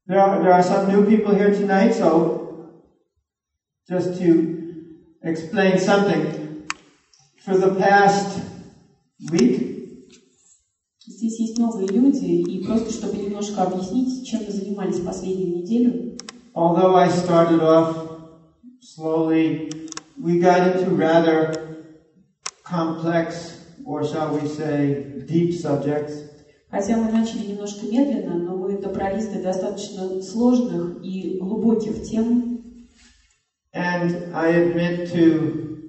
There are some new people here tonight, so just to explain something. For the past week, здесь есть новые люди, и просто чтобы немножко объяснить, чем мы занимались последнюю неделю. Although I started off slowly, we got into rather complex, or shall we say, deep subjects. Хотя мы начали немножко медленно, но мы добрались до достаточно сложных и глубоких тем. And I admit to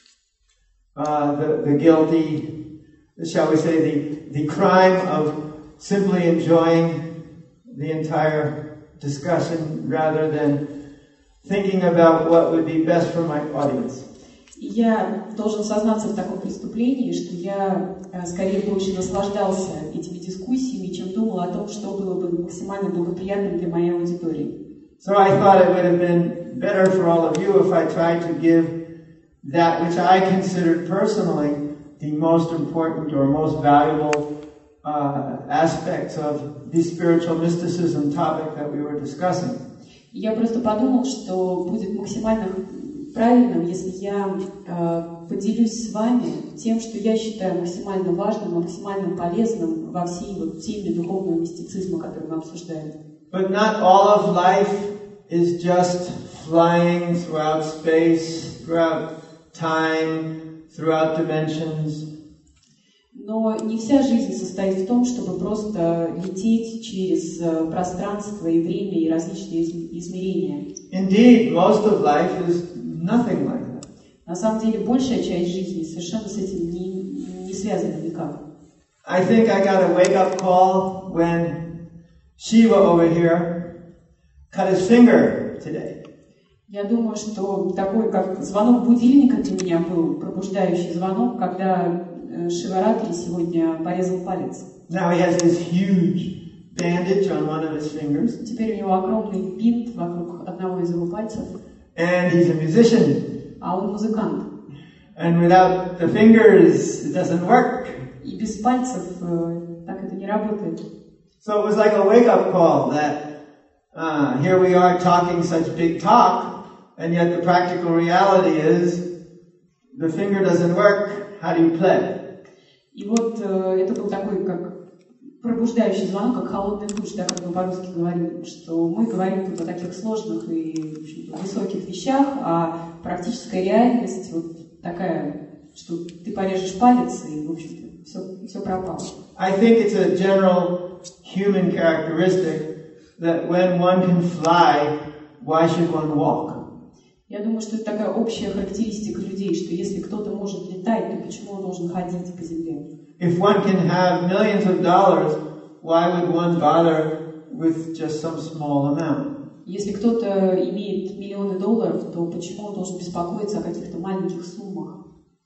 the guilty, shall we say, the crime of simply enjoying the entire discussion rather than thinking about what would be best for my audience. Я должен сознаться в таком преступлении, что я скорее больше наслаждался этими дискуссиями, чем думал о том, что было бы максимально благоприятным для моей аудитории. So I thought it would have been better for all of you if I tried to give that which I considered personally the most important or most valuable aspects of the spiritual mysticism topic that we were discussing. Я просто подумал, что будет максимально правильным, если я поделюсь с вами тем, что я считаю максимально важным, максимально полезным во всей теме духовного мистицизма, который мы обсуждаем. But not all of life is just flying throughout space, throughout time, throughout dimensions. Но не вся жизнь состоит в том, чтобы просто лететь через пространство и время и различные измерения. Indeed, most of life is nothing like that. На самом деле, большая часть жизни совершенно с этим не связана никак. I think I got a wake-up call when Shiva over here cut his finger today. Я думаю, что такой, как звонок будильника для меня был, пробуждающий звонок, когда Шиваратри сегодня порезал палец. Now he has this huge bandage on one of his fingers. Теперь у него огромный бинт вокруг одного из его пальцев. And he's a musician. А он музыкант. And without the fingers, it doesn't work. И без пальцев так это не работает. So it was like a wake-up call that here we are talking such big talk, and yet the practical reality is the finger doesn't work. How do you play? И вот это был такой, как пробуждающий звонок, как холодный душ, да, как мы по-русски говорим, что мы говорим тут о таких сложных и в общем-то, высоких вещах, а практическая реальность вот такая, что ты порежешь палец и, в общем-то, все пропало. I think it's a general human characteristic that when one can fly, why should one walk? Я думаю, что это такая общая характеристика людей, что если кто-то может летать, то почему он должен ходить по земле? If one can have millions of dollars, why would one bother with just some small amount? Если кто-то имеет миллионы долларов, то почему он должен беспокоиться о каких-то маленьких суммах?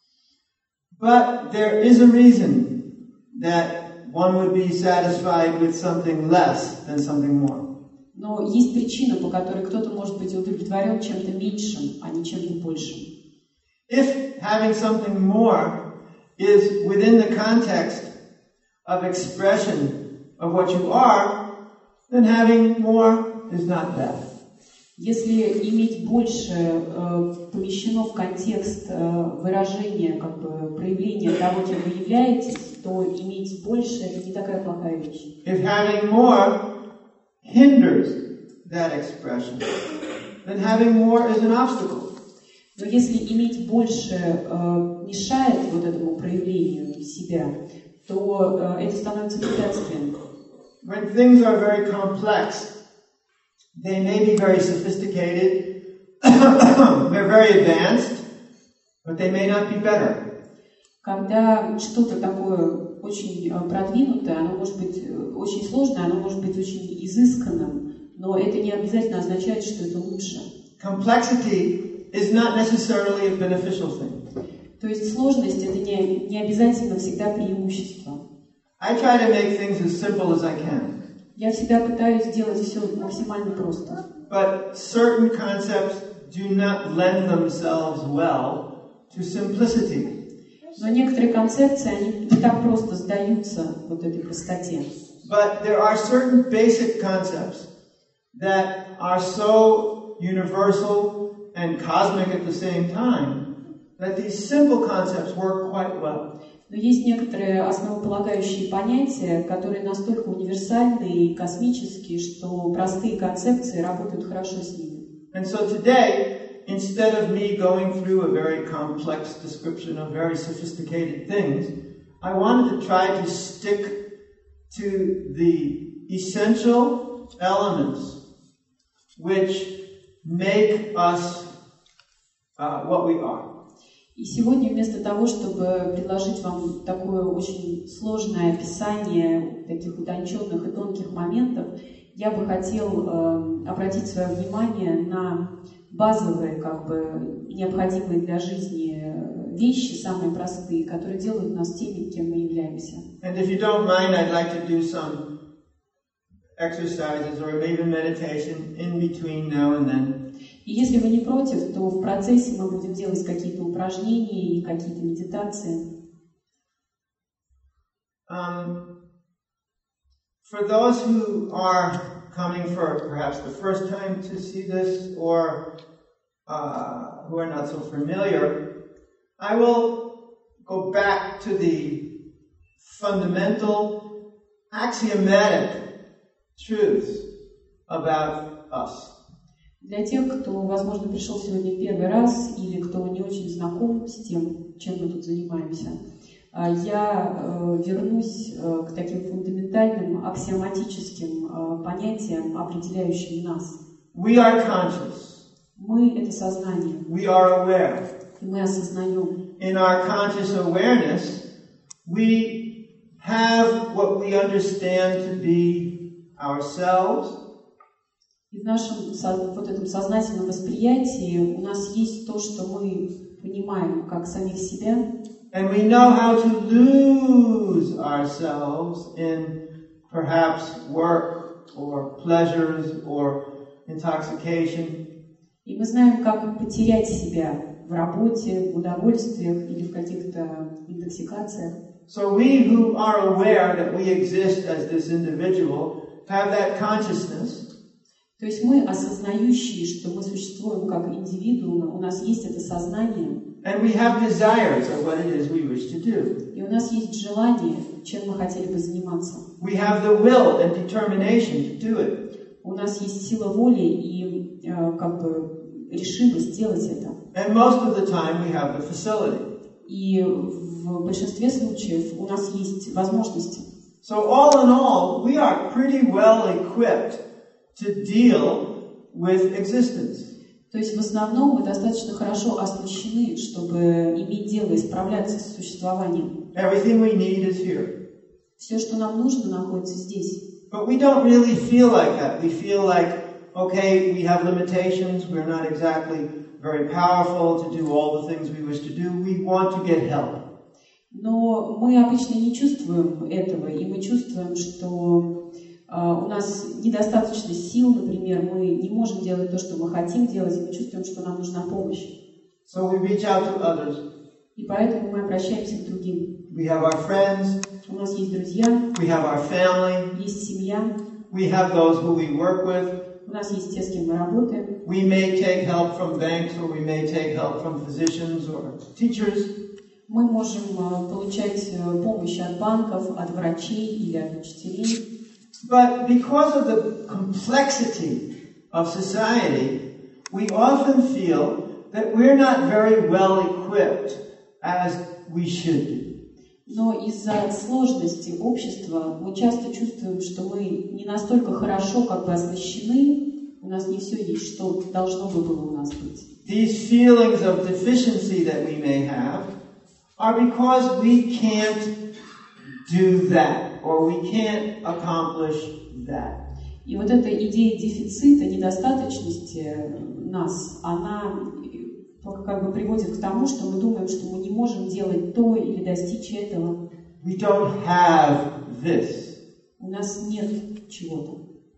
But there is a reason that one would be satisfied with something less than something more. Но есть причина, по которой кто-то может быть удовлетворен чем-то меньшим, а не чем-то большим. If having something more is within the context of expression of what you are, then having more is not bad. Если иметь больше помещено в контекст выражения, как бы проявления того, кем вы являетесь, то иметь больше — это не такая плохая вещь. If having more hinders that expression, then having more is an obstacle. Но если иметь больше мешает вот этому проявлению себя, то это становится препятствием. When things are very complex, they may be very sophisticated, they're very advanced, but they may not be better. Когда что-то такое очень продвинутое, оно может быть очень сложное, оно может быть очень изысканным, но это не обязательно означает, что это лучше. Complexity is not necessarily a beneficial thing. То есть сложность — это не обязательно всегда преимущество. I try to make things as simple as I can. Я всегда пытаюсь сделать все максимально просто. But certain concepts do not lend themselves well to simplicity. Но некоторые концепции, они не так просто сдаются вот этой простоте. But there are certain basic concepts that are so universal and cosmic at the same time that these simple concepts work quite well. Но есть некоторые основополагающие понятия, которые настолько универсальны и космические, что простые концепции работают хорошо с ними. And so today, instead of me going through a very complex description of very sophisticated things, I wanted to try to stick to the essential elements which make us what we are. И сегодня вместо того, чтобы предложить вам такое очень сложное описание таких утонченных и тонких моментов, я бы хотел обратить свое внимание на базовые, необходимые для жизни вещи, самые простые, которые делают нас теми, кем мы являемся. And if you don't mind, I'd like to do some exercises or maybe meditation in between now and then. И если вы не против, то в процессе мы будем делать какие-то упражнения и какие-то медитации. For those who are coming for perhaps the first time to see this or who are not so familiar, I will go back to the fundamental, axiomatic truths about us. Для тех, кто, возможно, пришел сегодня первый раз или кто не очень знаком с тем, чем мы тут занимаемся, я вернусь к таким фундаментальным, аксиоматическим понятиям, определяющим нас. We are conscious. Мы — это сознание. We are aware. И мы осознаем. In our conscious awareness, we have what we understand to be ourselves. И в нашем вот этом сознательном восприятии у нас есть то, что мы понимаем как самих себя. And we know how to lose ourselves in perhaps work or pleasures or intoxication. И мы знаем, как потерять себя в работе, в удовольствиях или в каких-то интоксикациях. So we who are aware that we exist as this individual have that consciousness. То есть мы, осознающие, что мы существуем как индивидуумы, у нас есть это сознание. And we have desires of what it is we wish to do. И у нас есть желание, чем мы хотели бы заниматься. We have the will and determination to do it. У нас есть сила воли и решимость сделать это. And most of the time we have the facility. И в большинстве случаев у нас есть возможности. So all in all, we are pretty well equipped to deal with existence. То есть в основном мы достаточно хорошо оснащены, чтобы иметь дело и справляться с существованием. Everything we need is here. Все, что нам нужно, находится здесь. But we don't really feel like that. We feel like, okay, we have limitations. We're not exactly very powerful to do all the things we wish to do. We want to get help. Но мы обычно не чувствуем этого, и мы чувствуем, что у нас недостаточно сил, например, мы не можем делать то, что мы хотим делать, и мы чувствуем, что нам нужна помощь. So we reach out to others. И поэтому мы обращаемся к другим. We have our friends. У нас есть друзья. We have our family. Есть семья. We have those who we work with. У нас есть те, с кем мы работаем. We may take help from banks, or we may take help from physicians or teachers. Мы можем получать помощь от банков, от врачей или от учителей. But because of the complexity of society, we often feel that we're not very well equipped as we should be. Но из-за сложности общества мы часто чувствуем, что мы не настолько хорошо оснащены, у нас не все есть, что должно бы было у нас быть. These feelings of deficiency that we may have are because we can't do that. Or we can't accomplish that. И вот эта идея дефицита, недостаточности нас, она приводит к тому, что мы думаем, что мы не можем делать то или достичь этого. We don't have this. У нас нет чего-то.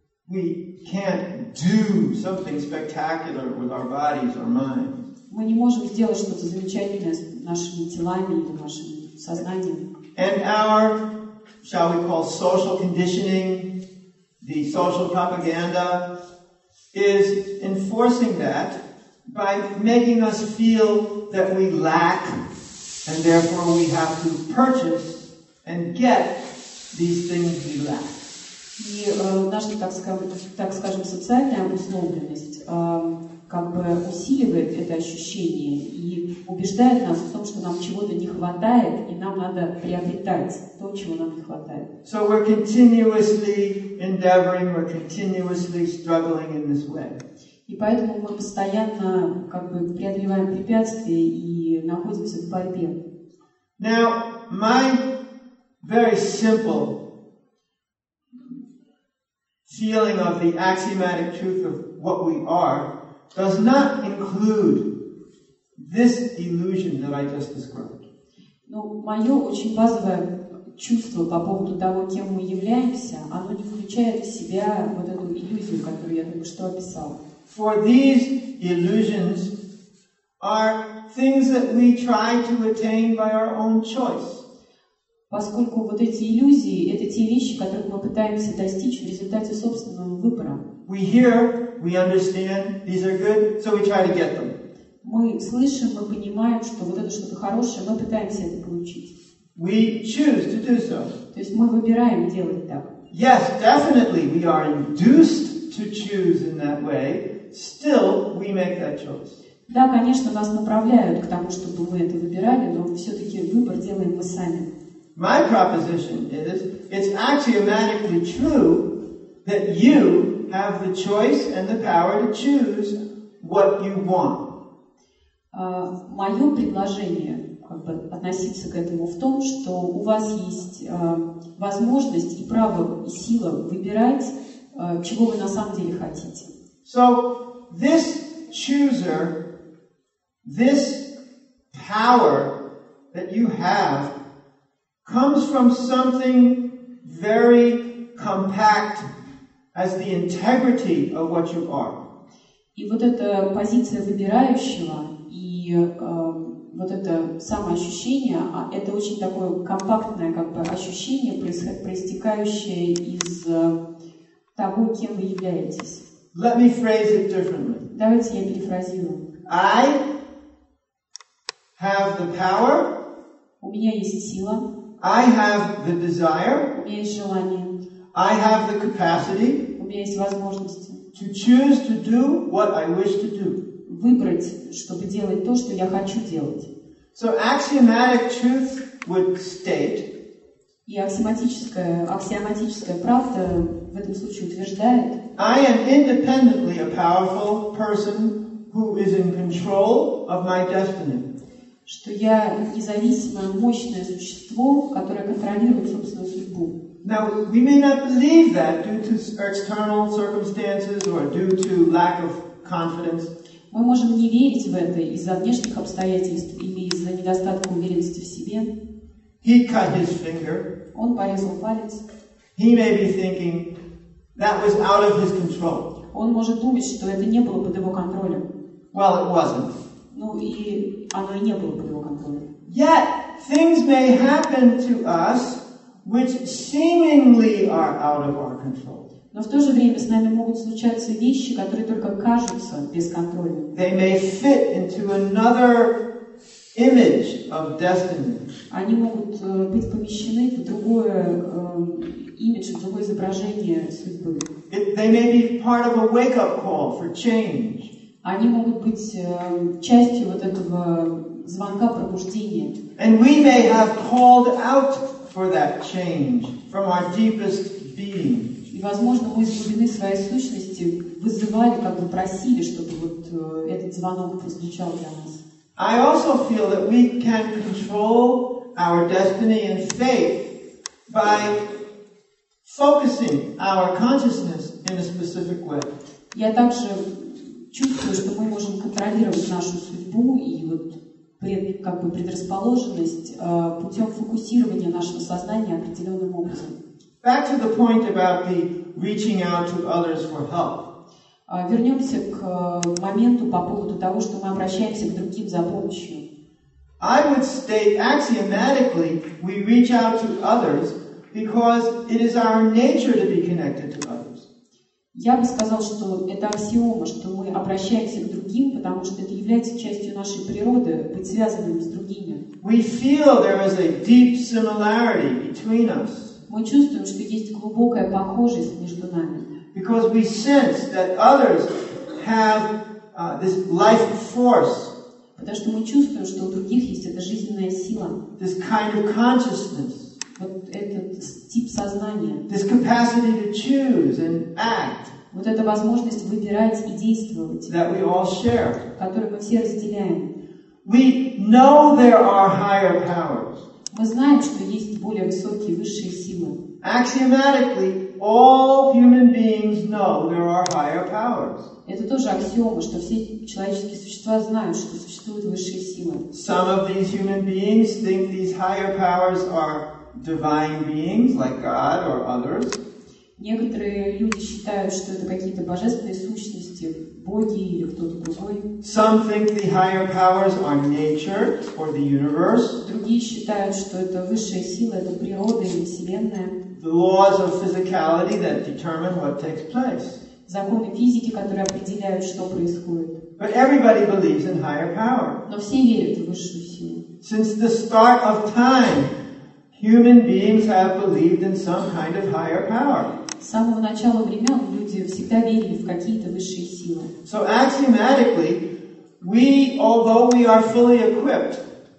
We can't do something spectacular with our bodies or minds. Мы не можем сделать что-то замечательное с нашими телами или нашим сознанием. And our, shall we call social conditioning, the social propaganda, is enforcing that by making us feel that we lack, and therefore we have to purchase and get these things we lack. И наша, так скажем, социальная обусловленность как бы усиливает это ощущение и убеждает нас в том, что нам чего-то не хватает, и нам надо приобретать то, чего нам не хватает. So we're continuously endeavoring, we're continuously struggling in this way. И поэтому мы постоянно как бы преодолеваем препятствия и находимся в борьбе. Now, my very simple feeling of the axiomatic truth of what we are does not include this illusion that I just described. Ну, мое очень базовое чувство по поводу того, кем мы являемся, оно не включает в себя вот эту иллюзию, которую я только что описал. For these illusions are things that we try to attain by our own choice. Поскольку вот эти иллюзии — это те вещи, которых мы пытаемся достичь в результате собственного выбора. We hear, we understand, these are good, so we try to get them. Мы слышим, мы понимаем, что вот это что-то хорошее, мы пытаемся это получить. We choose to do so. То есть мы выбираем делать так. Yes, definitely we are induced to choose in that way. Still, we make that choice. Да, конечно, нас направляют к тому, чтобы мы это выбирали, но все-таки выбор делаем мы сами. My proposition is, it's axiomatically true that you have the choice and the power to choose what you want. Мое предложение, как бы относиться к этому в том, что у вас есть возможность и право и сила выбирать, чего вы на самом деле хотите. So this chooser, this power that you have comes from something very compact as the integrity of what you are. И вот эта позиция выбирающего и вот это самоощущение, это очень такое компактное как бы ощущение, проистекающее из того, кем вы являетесь. Let me phrase it differently. Давайте я перефразирую. I have the power. У меня есть сила. I have the desire. У меня есть желание. I have the capacity. У меня есть возможности. To choose to do what I wish to do. Выбрать, чтобы делать то, что я хочу делать. So axiomatic truth would state. И аксиоматическая правда в этом случае утверждает. I am independently a powerful person who is in control of my destiny. Что я независимое, мощное существо, которое контролирует собственную судьбу. Now, we may not believe that due to external circumstances or due to lack of confidence. Мы можем не верить в это из-за внешних обстоятельств или из-за недостатка уверенности в себе. He cut his finger. Он порезал палец. He may be thinking that was out of his control. Он может думать, что это не было под его контролем. Well, it wasn't. Ну и оно и не было под его контролем. Yet, things may happen to us which seemingly are out of our control. Но в то же время с нами могут случаться вещи, которые только кажутся бесконтрольными. They may fit into another image of destiny. Они могут быть помещены в другое имидж, в другое изображение судьбы. They may be part of a wake-up call for change. Они могут быть частью вот этого звонка пробуждения. And we may have called out for that change from our deepest being. И, возможно, мы из глубины своей сущности вызывали, как бы просили, чтобы вот этот звонок прозвучал для нас. I also feel that we can control our destiny and fate by focusing our consciousness in a specific way. Я также чувствую, что мы можем контролировать нашу судьбу и вот как бы предрасположенность путем фокусирования нашего сознания определенным образом. Back to the point about the reaching out to others for help. Вернемся к моменту по поводу того, что мы обращаемся к другим за помощью. I would state axiomatically we reach out to others because it is our nature to be connected to others. Я бы сказал, что это аксиома, что мы обращаемся к другим, потому что это является частью нашей природы, быть связанными с другими. We feel there is a deep similarity between us. Мы чувствуем, что есть глубокая похожесть между нами. Because we sense that others have this life force. Потому что мы чувствуем, что у других есть эта жизненная сила. This kind of consciousness. Вот этот тип сознания. This capacity to choose and act. Вот эта возможность выбирать и действовать. That we all share. Которую мы все разделяем. We know there are higher powers. Мы знаем, что есть более высокие, высшие силы. Axiomatically, all human beings know there are higher powers. Это тоже аксиома, что все человеческие существа знают, что существуют высшие силы. Some of these human beings think these higher powers are divine beings like God or others. Некоторые люди считают, что это какие-то божественные сущности, боги или кто-то другой. Some think the higher powers are nature or the universe. Другие считают, что это высшая сила, это природа или вселенная. The laws of physicality that determine what takes place. Законы физики, которые определяют, что происходит. But everybody believes in higher power. Но все верят в высшую силу. Since the start of time, human beings have believed in some kind of higher power. С самого начала времен люди всегда верили в какие-то высшие силы. So axiomatically, although we are fully equipped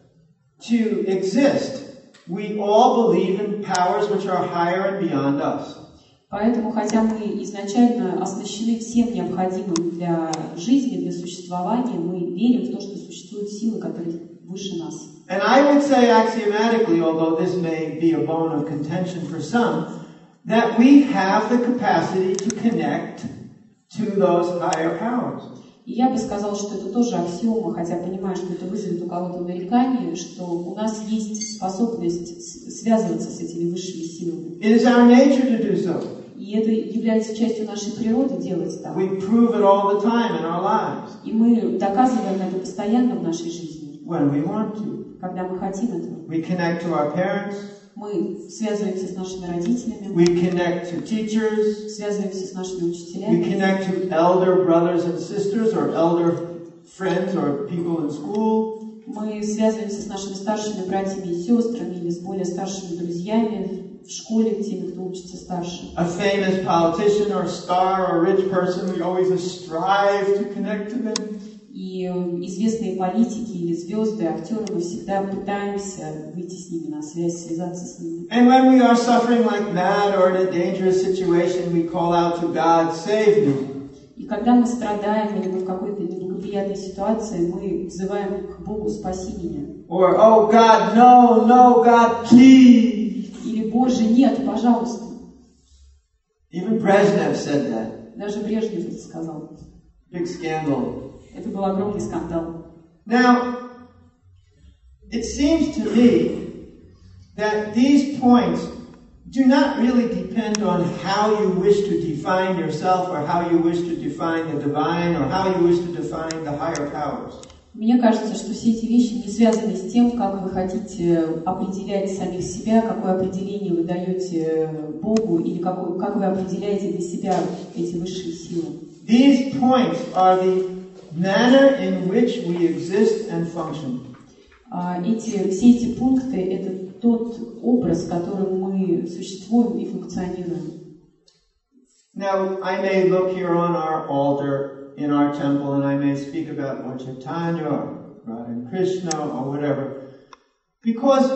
to exist, we all believe in powers which are higher and beyond us. Поэтому, хотя мы изначально оснащены всем необходимым для жизни, для существования, мы верим в то, что существуют силы, которые выше нас. And I would say axiomatically, although this may be a bone of contention for some, that we have the capacity to connect to those higher powers. И я бы сказал, что это тоже аксиома, хотя понимаю, что это вызовет у кого-то нарекание, что у нас есть способность связываться с этими высшими силами. It is our nature to do so. И это является частью нашей природы делать так. We prove it all the time in our lives. И мы доказываем это постоянно в нашей жизни. When we want to. Когда мы хотим этого. We connect to our parents. Мы связываемся с нашими родителями. We connect to teachers. Связываемся с нашими We учителями. connect to elder brothers and sisters or elder friends or people in school. Мы связываемся с нашими старшими братьями и сестрами или с более старшими друзьями в школе, теми, кто учится старше. A famous politician or star or rich person, we always strive to connect to them. И известные политики или звезды, актеры, мы всегда пытаемся выйти с ними на связь, связаться с ними. And when we are suffering like mad or in a dangerous situation, we call out to God, save me. И когда мы страдаем или мы в какой-то неблагоприятной ситуации, мы взываем к Богу, спаси меня. Or, oh God, no, God, please. Или, Боже, нет, пожалуйста. Even Brezhnev said that. Даже Брежнев это сказал. Big scandal. Это был огромный скандал. Now, it seems to me that these points do not really depend on how you wish to define yourself or how you wish to define the divine or how you wish to define the higher powers. Мне кажется, что все эти вещи не связаны с тем, как вы хотите определять самих себя, какое определение вы даете Богу или как вы определяете для себя эти высшие силы. These points are the manner in which we exist and function. Все эти пункты — это тот образ, которым мы существуем и функционируем. Now, I may look here on our altar in our temple and I may speak about Lord Chaitanya or Radha Krishna or whatever, because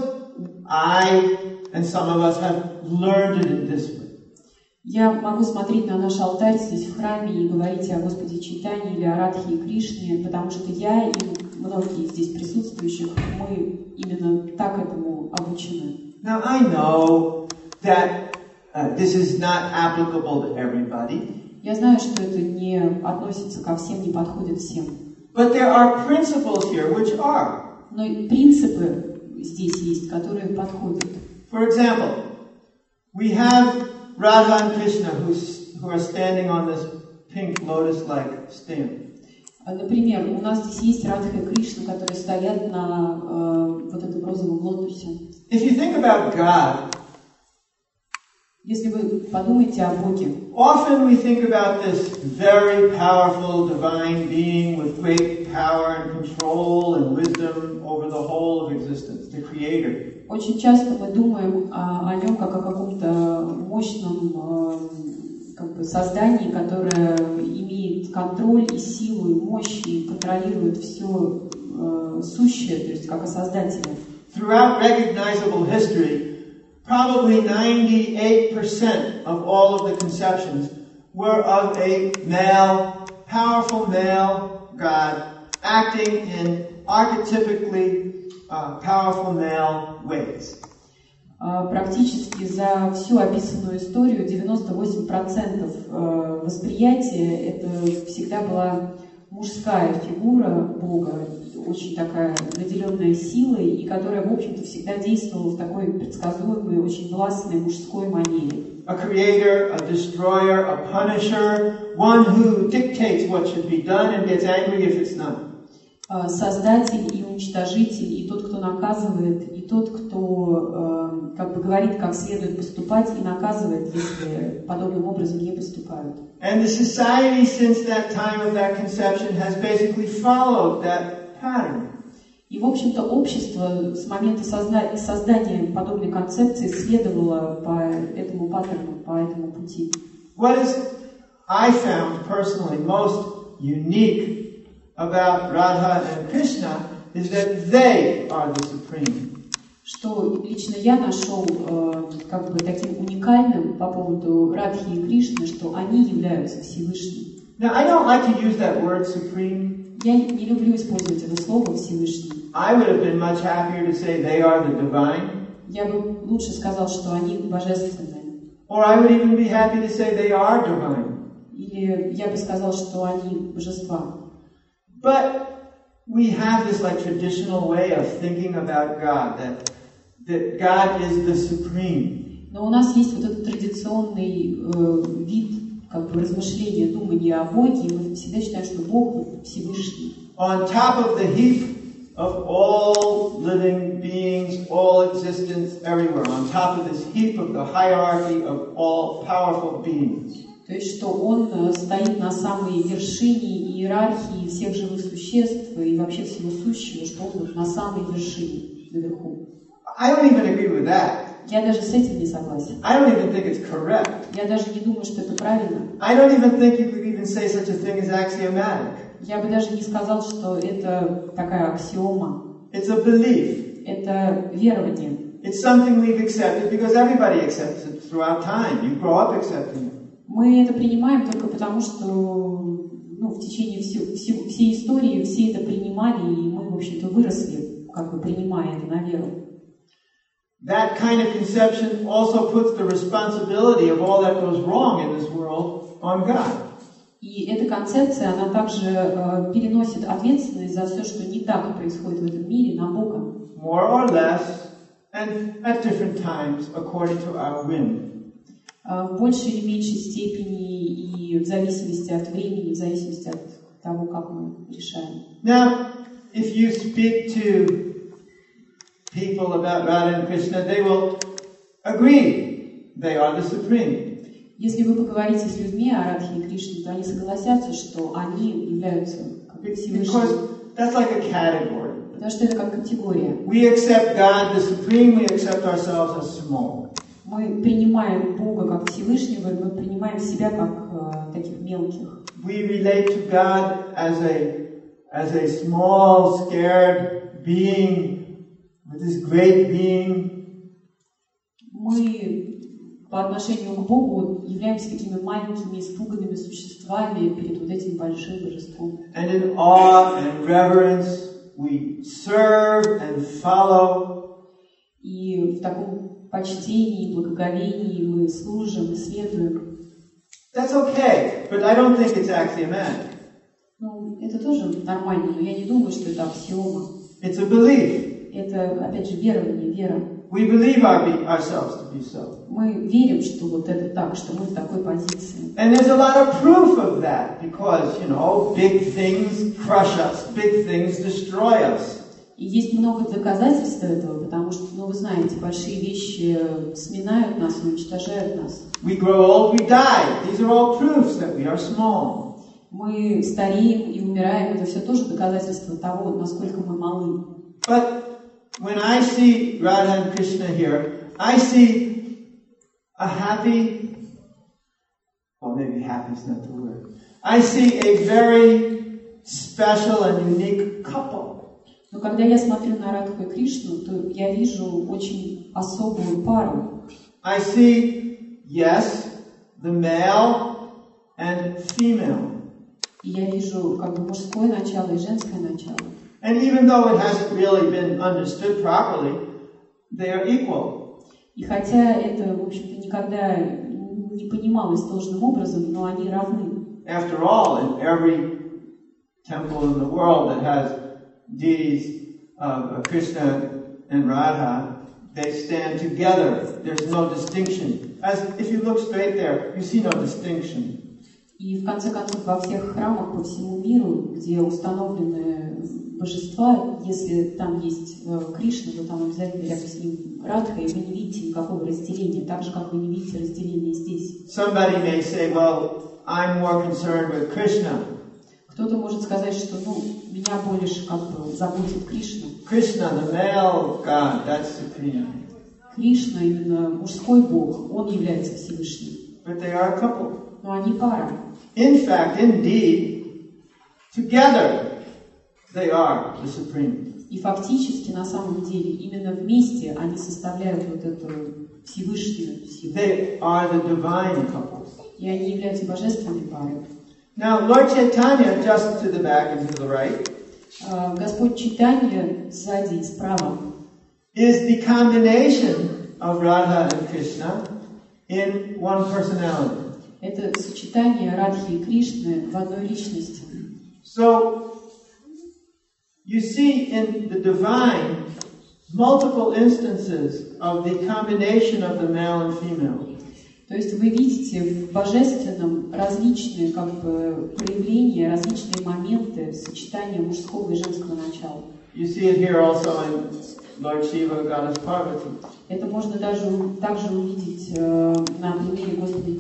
I and some of us have learned it in this way. Я могу смотреть на наш алтарь здесь в храме и говорить о Господе Чайтанье или о Радхе и Кришне, потому что я и многие здесь присутствующих, мы именно так этому обучены. Now I know that this is not applicable to everybody. Я знаю, что это не относится ко всем, не подходит всем. But there are principles here which are. Но принципы здесь есть, которые подходят. For example, we have Radha and Krishna who are standing on this pink lotus-like stem. Например, у нас здесь есть Радха и Кришна, которые стоят на вот этом розовом лотосе. If you think about God, Если вы подумаете о Боге, Often we think about this very powerful divine being with great power and control and wisdom over the whole of existence, the Creator. очень часто мы думаем о нем как о каком-то мощном создании, которое имеет контроль и силу, и мощь, и контролирует все сущее, то есть как о создателе. Throughout recognizable history, probably 98% of all of the conceptions were of a male, powerful male God acting in archetypically powerful male ways. Практически за всю описанную историю 98% восприятия это всегда была мужская фигура Бога, очень такая наделенная силой, и которая, в общем-то, всегда действовала в такой предсказуемой, очень властной мужской манере. A creator, a destroyer, a punisher, one who dictates what should be done and gets angry if it's not. Создатель и уничтожитель, и тот, кто наказывает, и тот, кто говорит, как следует поступать, и наказывает, если подобным образом не поступают. And the society since that time of that conception has basically followed that pattern. И, в общем-то, общество с момента создания подобной концепции следовало по этому паттерну, по этому пути. What is I found personally most unique about Radha and Krishna is that they are the supreme. Что лично я нашел таким уникальным по поводу Радхи и Кришны, что они являются Всевышним. Now, I don't like to use that word supreme. Я не люблю использовать это слово Всевышний. I would have been much happier to say they are the divine. Я бы лучше сказал, что они божественные. Or I would even be happy to say they are divine. Или я бы сказал, что они божества. But we have this like traditional way of thinking about God, that God is the supreme. Но у нас есть вот этот традиционный вид размышления, думания о Боге, и мы всегда считаем, что Бог Всевышний. On top of the heap of all living beings, all existence everywhere, on top of this heap of the hierarchy of all powerful beings. То есть, что Он стоит на самой вершине иерархии всех живых существ и вообще всего сущего, что Он на самой вершине, наверху. I don't even agree with that. Я даже с этим не согласен. I don't even think it's correct. Я даже не думаю, что это правильно. I don't even think you could even say such a thing as axiomatic. Я бы даже не сказал, что это такая аксиома. It's a belief. Это верование. It's something we've accepted because everybody accepts it throughout time. You grow up accepting it. Мы это принимаем только потому, что в течение всей истории все это принимали, и мы, в общем-то, выросли, принимая это на веру. That kind of conception also puts the responsibility of all that goes wrong in this world on God. И эта концепция, она также переносит ответственность за все, что не так происходит в этом мире, на Бога. More or less, and at different times, according to our whim. В большей или меньшей степени и в зависимости от времени, в зависимости от того, как мы решаем. Now, if you speak to people about Radha and Krishna, they will agree they are the supreme. Если вы поговорите с людьми о Радхе и Кришне, то они согласятся, что они являются Всевышним. Because that's like a category. Потому что это как категория. We accept God the supreme, we accept ourselves as small. Мы принимаем Бога как Всевышнего, и мы принимаем себя как таких мелких. We relate to God as a small, scared being, with this great being. Мы по отношению к Богу являемся такими маленькими, испуганными существами перед вот этим большим божеством. And in awe and reverence we serve and follow. И в таком почтении, благоговении мы служим и следуем. That's okay, but I don't think it's axiomatic. Это тоже нормально, но я не думаю, что это аксиома. It's a belief. Это, опять же, верование, вера. We believe ourselves to be so. Мы верим, что вот это так, что мы в такой позиции. And there's a lot of proof of that because, big things crush us, big things destroy us. И есть много доказательств этого, потому что, ну, вы знаете, большие вещи сминают нас, уничтожают нас. We grow old, we die. These are all proofs that we are small. Мы стареем и умираем, это все тоже доказательство того, насколько мы малы. But when I see Radha and Krishna here, I see a happy, well, maybe happy is not the word. I see a very special and unique couple. Но когда я смотрю на Радху и Кришну, то я вижу очень особую пару. I see, yes, the male and female. И я вижу как бы мужское начало и женское начало. And even though it hasn't really been understood properly, they are equal. И хотя это, в общем-то, никогда не понималось должным образом, но они равны. After all, in every temple in the world that has deities of Krishna and Radha, they stand together. There's no distinction. As if you look straight there, you see no distinction. И в конце концов во всех храмах по всему миру, где установлены божества, если там есть Кришна, то там обязательно рядом с ним Радха, и вы не видите никакого разделения, так же, как вы не видите разделения здесь. Somebody may say, well, I'm more concerned with Krishna. Кто-то может сказать, что, ну, меня больше как бы заботит Кришна. Krishna, the male God, that's supreme. Кришна, именно мужской бог, он является Всевышним. But they are a couple. Но они пара. In fact, indeed, together they are the supreme. И фактически, на самом деле, именно вместе они составляют вот эту Всевышнюю силу. They are the divine couple. И они являются божественной парой. Now, Lord Chaitanya, just to the back and to the right, Господь Чайтанья сзади и справа is the combination of Radha and Krishna in one personality. это сочетание Радхи и Кришны в одной личности. So, you see in the divine multiple instances of the combination of the male and female. То есть вы видите в божественном различные как бы проявления, различные моменты сочетания мужского и женского начала. You see it here also in Lord Shiva, Goddess Parvati. Это можно даже также увидеть на примере Господа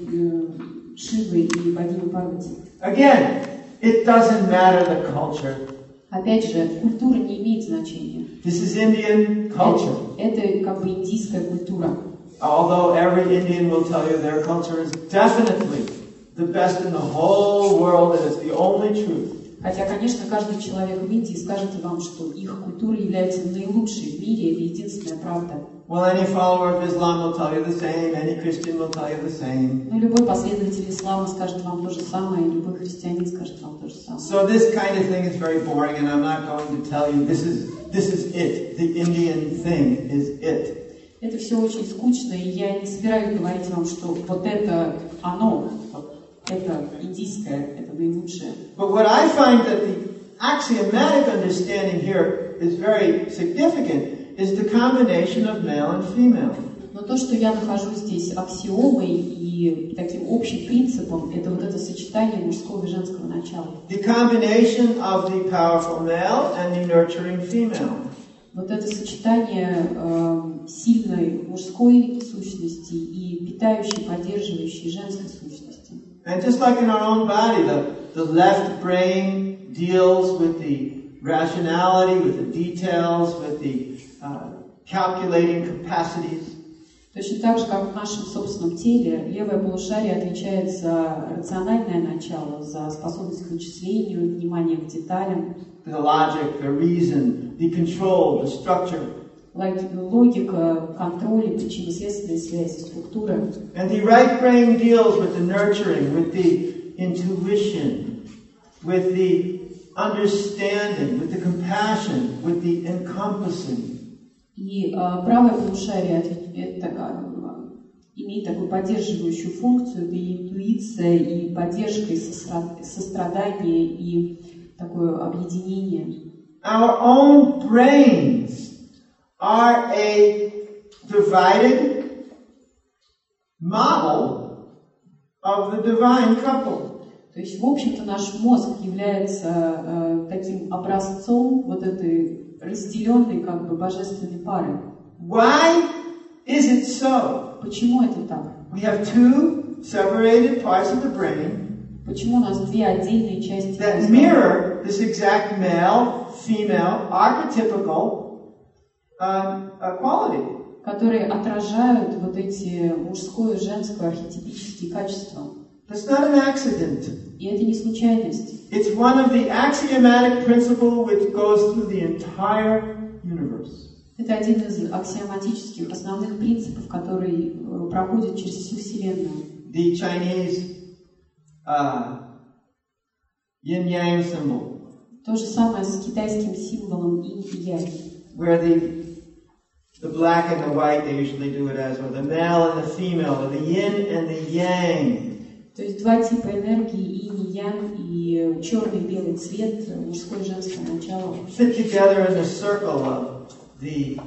Шивы и богини Парвати. Again, it doesn't matter the culture. Опять же, культура не имеет значения. This is Indian culture. Это как бы индийская культура. Although every Indian will tell you their culture is definitely the best in the whole world and it's the only truth. Хотя, конечно, каждый человек в Индии скажет вам, что их культура является наилучшей в мире, это единственная правда. Well, any follower of Islam will tell you the same, any Christian will tell you the same. Но любой последователь ислама скажет вам то же самое, и любой христианин скажет вам то же самое. So this kind of thing is very boring and I'm not going to tell you this is it. The Indian thing is it. Это все очень скучно, и я не собираюсь говорить вам, что вот это оно, это индийское, это наилучшее. But what I find that the axiomatic understanding here is very significant is the combination of male and female. Но то, что я нахожу здесь аксиомой и таким общим принципом, это вот это сочетание мужского и женского начала. The combination of the powerful male and the nurturing female. Вот это сочетание сильной мужской сущности и питающей, поддерживающей женской сущности. And just like in our own body, the left brain deals with the rationality, with the details, with the calculating capacities. Точно так же, как в нашем собственном теле, левое полушарие отвечает за рациональное начало, за способность к вычислению, внимание к деталям. The logic, the reason, the control, the structure. Логика, контроль, причинно-следственная связь, структура. And the right brain deals with the nurturing, with the intuition, with the understanding, with the compassion, with the encompassing. И правое полушарие имеет такую поддерживающую функцию, это и интуиция, и поддержка, и сострадание, и такое объединение. Our own brains are a divided model of the divine couple. То есть, в общем-то, наш мозг является таким образцом вот этой разделенной как бы божественной парой. Why is it so? Почему это так? We have two separated parts of the brain Почему у нас две отдельные части that мозга, mirror this exact male-female archetypical quality? которые отражают вот эти мужское и женское архетипические качества? That's not an accident. И это не случайность. It's one of the axiomatic principles which goes through the entire universe. Это один из аксиоматических основных принципов, который проходит через всю Вселенную. The Chinese yin-yang symbol, То же самое с китайским символом инь и янь, where the black and the white, they usually do it as, or the male and the female, or the yin and the yang. То есть два типа энергии, инь и янь, и черный и белый цвет, мужское и женское начало, Fit together in the circle of the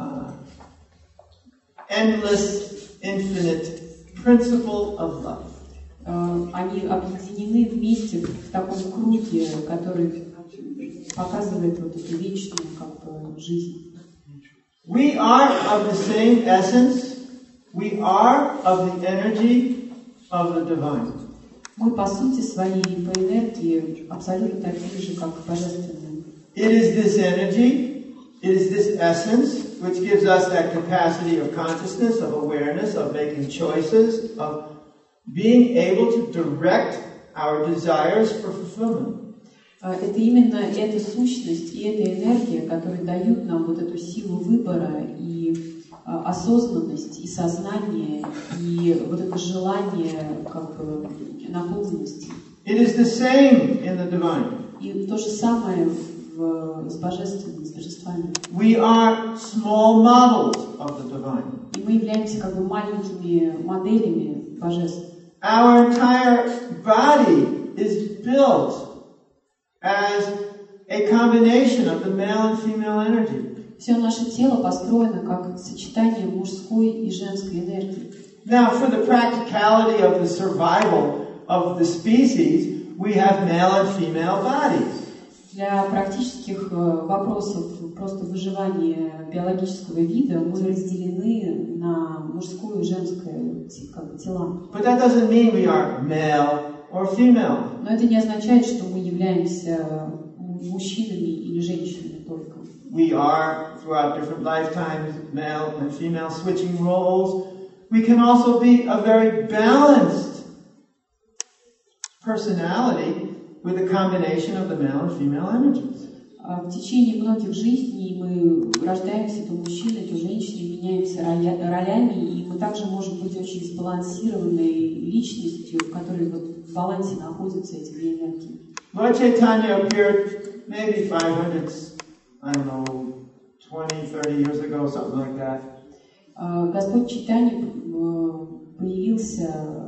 endless, infinite principle of love. Они объединены вместе в таком круге, который показывает вот эту вечную как бы жизнь. We are of the same essence. We are of the energy of the divine. Мы по сути своей по энергии абсолютно такие же, как божественные. It is this energy, it is this essence which gives us that capacity of consciousness, of awareness, of making choices, of being able to direct our desires for fulfillment. Это именно эта сущность и эта энергия, которые дают нам вот эту силу выбора и осознанность, и сознание, и вот это желание как бы наполненности. It is the same in the divine. И то же самое с божественным, с божествами. We are small models of the divine. И мы являемся как бы маленькими моделями божеств. Our entire body is built as a combination of the male and female energy. Все наше тело построено как сочетание мужской и женской энергии. Now, for the practicality of the survival of the species, we have male and female bodies. Для практических вопросов просто выживания биологического вида мы разделены на мужское и женское как бы, тела. But that doesn't mean we are male or female. Но это не означает, что мы являемся мужчинами или женщинами только. We are, throughout different lifetimes, male and female, switching roles. We can also be a very balanced personality with a combination of the male and female energies. В течение многих жизней мы рождаемся то мужчиной, то женщиной, меняемся ролями, и мы также можем быть очень сбалансированной личностью, в которой вот в балансе находятся эти две энергии. Lord Chaitanya appeared maybe 500, I don't know, 20, 30 years ago, something like that. Господь Чайтанья появился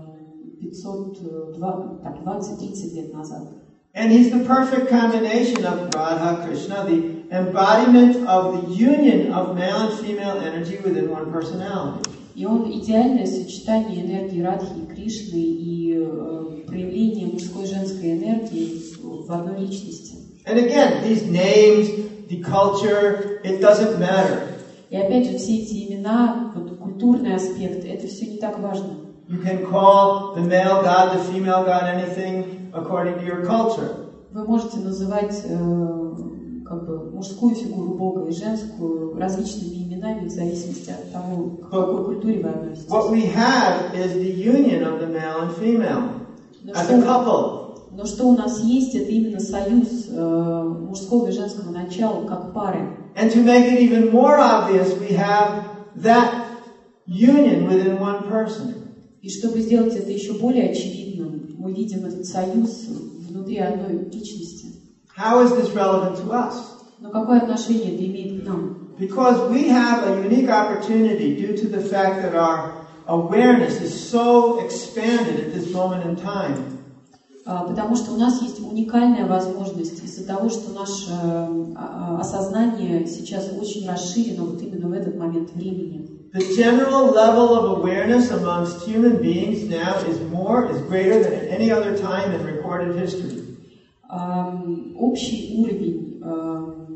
20-30 лет назад. And he's the perfect combination of Radha Krishna, the embodiment of the union of male and female energy within one personality. И он идеальное сочетание энергии Радхи и Кришны и проявление мужской и женской энергии в одной личности. And again, these names, the culture, it doesn't matter. И опять же, все эти имена, вот, культурный аспект, это все не так важно. You can call the male god, the female god, anything according to your culture. Вы можете называть как бы мужскую фигуру Бога и женскую различными именами в зависимости от того, к какой культуре вы относитесь. What we have is the union of the male and female as a couple. Но что у нас есть, это именно союз мужского и женского начала как пары. And to make it even more obvious, we have that union within one person. И чтобы сделать это еще более очевидным, мы видим этот союз внутри одной личности. How is this relevant to us? Но какое отношение это имеет к нам? Because we have a unique opportunity due to the fact that our awareness is so expanded at this moment in time. Потому что у нас есть уникальная возможность из-за того, что наше осознание сейчас очень расширено вот именно в этот момент времени. The general level of awareness amongst human beings now is greater than at any other time in recorded history. Общий уровень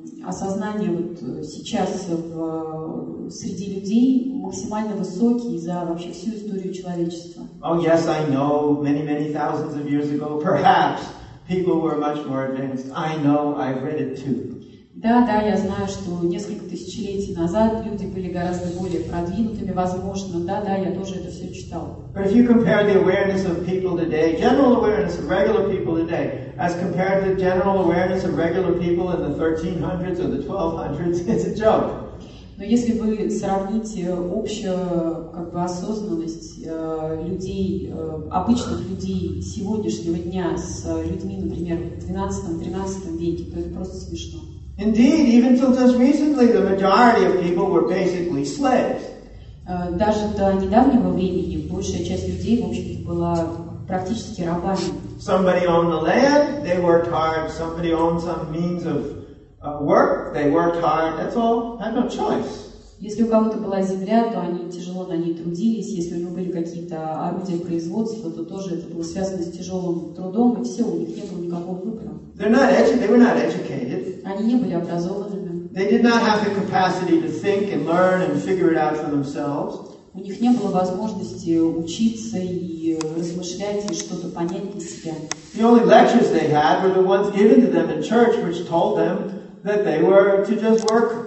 осознание вот сейчас среди людей максимально высокий за вообще всю историю человечества. Oh yes, I know many thousands of years ago, perhaps people were much more advanced. I know, I've read it too. Да, я знаю, что несколько тысячелетий назад люди были гораздо более продвинутыми, возможно. Да, я тоже это все читал. But if you compare the awareness of people today, general awareness of regular people today, as compared to general awareness of regular people in the 1300s or the 1200s, it's a joke. Но если вы сравните общую осознанность людей, обычных людей сегодняшнего дня с людьми, например, в 12-13 веке, то это просто смешно. Indeed, even till just recently, the majority of people were basically slaves. Даже до недавнего времени большая часть людей, в общем-то, была практически рабами. Somebody owned the land, they worked hard. Somebody owned some means of work, they worked hard. That's all. Had no choice. Если у кого-то была земля, то они тяжело на ней трудились. Если у них были какие-то орудия производства, то тоже это было связано с тяжелым трудом, и все, у них не было никакого выбора. They were not educated. Они не были образованными. They did not have the capacity to think and learn and figure it out for themselves. У них не было возможности учиться и размышлять и что-то понять для себя. The only lectures they had were the ones given to them in church, which told them that they were to just work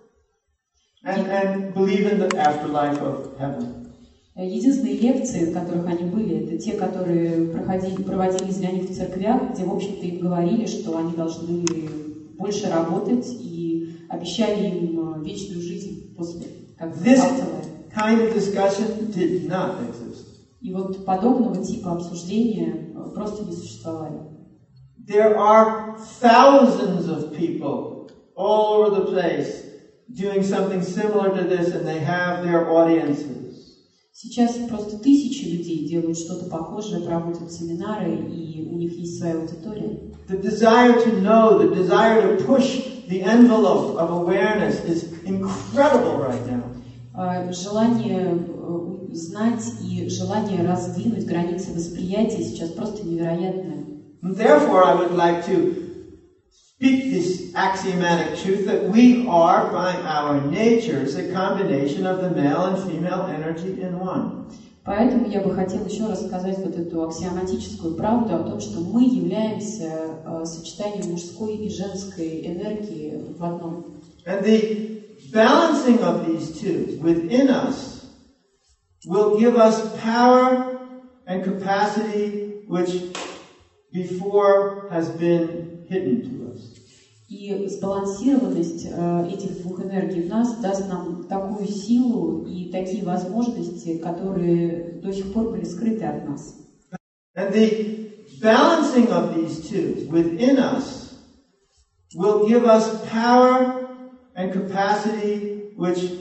and believe in the afterlife of heaven. Единственные лекции, в которых они были, это те, которые проводились для них в церквях, где, в общем-то, им говорили, что они должны больше работать и обещали им вечную жизнь после, как afterlife. Kind of discussion did not exist. И вот подобного типа обсуждения просто не существовали. There are thousands of people all over the place doing something similar to this, and they have their audiences. Сейчас просто тысячи людей делают что-то похожее, проводят семинары, и у них есть своя аудитория. The desire to know, the desire to push the envelope of awareness is incredible right now. Желание знать и желание раздвинуть границы восприятия сейчас просто невероятное. Therefore, I would like to speak this axiomatic truth that we are, by our natures, a combination of the male and female energy in one. Поэтому я бы хотела еще раз сказать вот эту аксиоматическую правду о том, что мы являемся сочетанием мужской и женской энергии в одном. And the balancing of these two within us will give us power and capacity which before has been hidden to us. И сбалансированность этих двух энергий в нас даст нам такую силу и такие возможности, которые до сих пор были скрыты от нас. And the balancing of these two within us will give us power and capacity which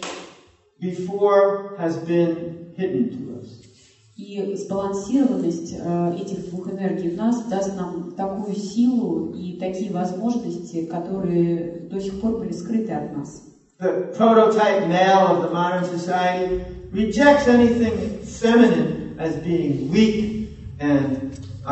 before has been hidden to us. И сбалансированность этих двух энергий в нас даст нам такую силу и такие возможности, которые до сих пор были скрыты от нас. The prototype male of the modern society rejects anything feminine as being weak and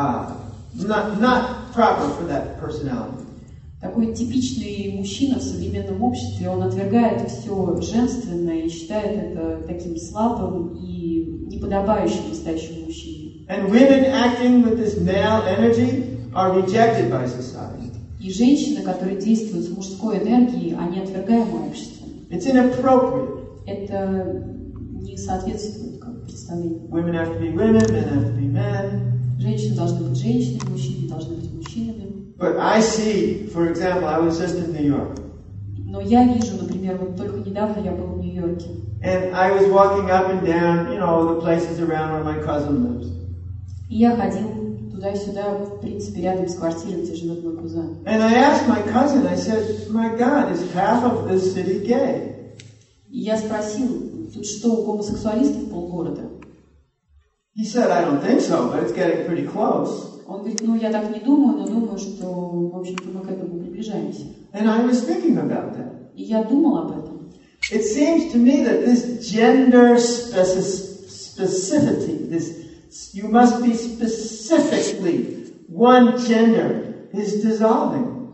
not proper for that personality. Такой типичный мужчина в современном обществе, он отвергает все женственное и считает это таким слабым и неподобающим настоящему мужчине. And women acting with this male energy are rejected by society. И женщины, которые действуют с мужской энергией, они отвергаемы обществом. It's inappropriate. Это не соответствует представлению. Women have to be women, men have to be men. Женщины должны быть женщинами, мужчины должны быть мужчинами. But I see, for example, I was just in New York. Но я вижу, например, вот только недавно я был в Нью-Йорке. And I was walking up and down, the places around where my cousin lives. И я ходил туда-сюда, в принципе, рядом с квартирой, где живет мой кузен. And I asked my cousin, I said, my God, is half of this city gay? И я спросил, тут что, у гомосексуалистов полгорода? He said, I don't think so, but it's getting pretty close. Он говорит, я так не думаю, но думаю, что, в общем-то, мы к этому приближаемся. And I was thinking about that. И я думал об этом. It seems to me that this gender specificity, you must be specifically one gender, is dissolving.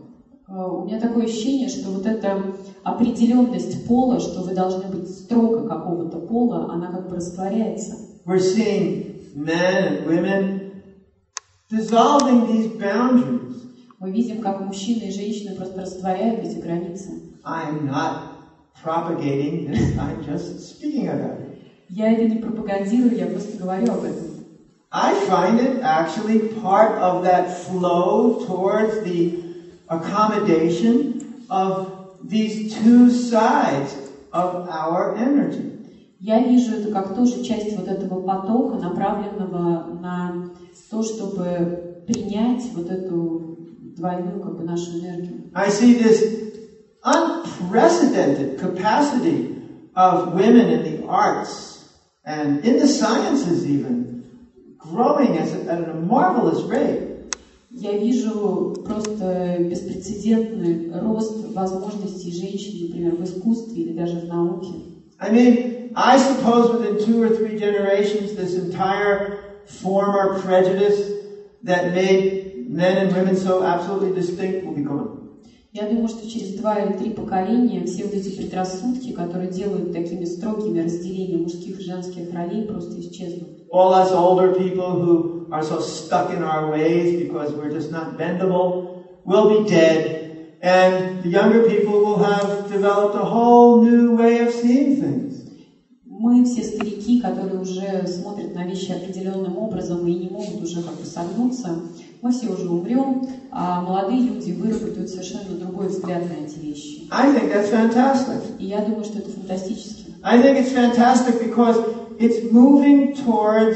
У меня такое ощущение, что вот эта определенность пола, что вы должны быть строго какого-то пола, она как бы растворяется. We're seeing men and women dissolving these boundaries. Мы видим, как мужчины и женщины просто растворяют эти границы. I'm not propagating this, I'm just speaking about it. Я это не пропагандирую, я просто говорю об этом. I find it actually part of that flow towards the accommodation of these two sides of our energy. Я вижу это как тоже часть вот этого потока, направленного на то, чтобы принять вот эту двойную как бы нашу энергию. I see this unprecedented capacity of women in the arts and in the sciences even growing at a marvelous rate. Я вижу просто беспрецедентный рост возможностей женщин, например, в искусстве или даже в науке. I mean, I suppose within 2 or 3 generations, this entire former prejudice that made men and women so absolutely distinct will be gone. Я думаю, что через 2 или 3 поколения все вот эти предрассудки, которые делают такими строгими разделения мужских и женских ролей, просто исчезнут. All us older people who are so stuck in our ways because we're just not bendable will be dead, and the younger people will have developed a whole new way of seeing things. Мы все старики, которые уже смотрят на вещи определенным образом и не могут уже как бы согнуться. Мы все уже умрем, а молодые люди выработают совершенно другой взгляд на эти вещи. I think that's fantastic. И я думаю, что это фантастически. I think it's fantastic because it's moving towards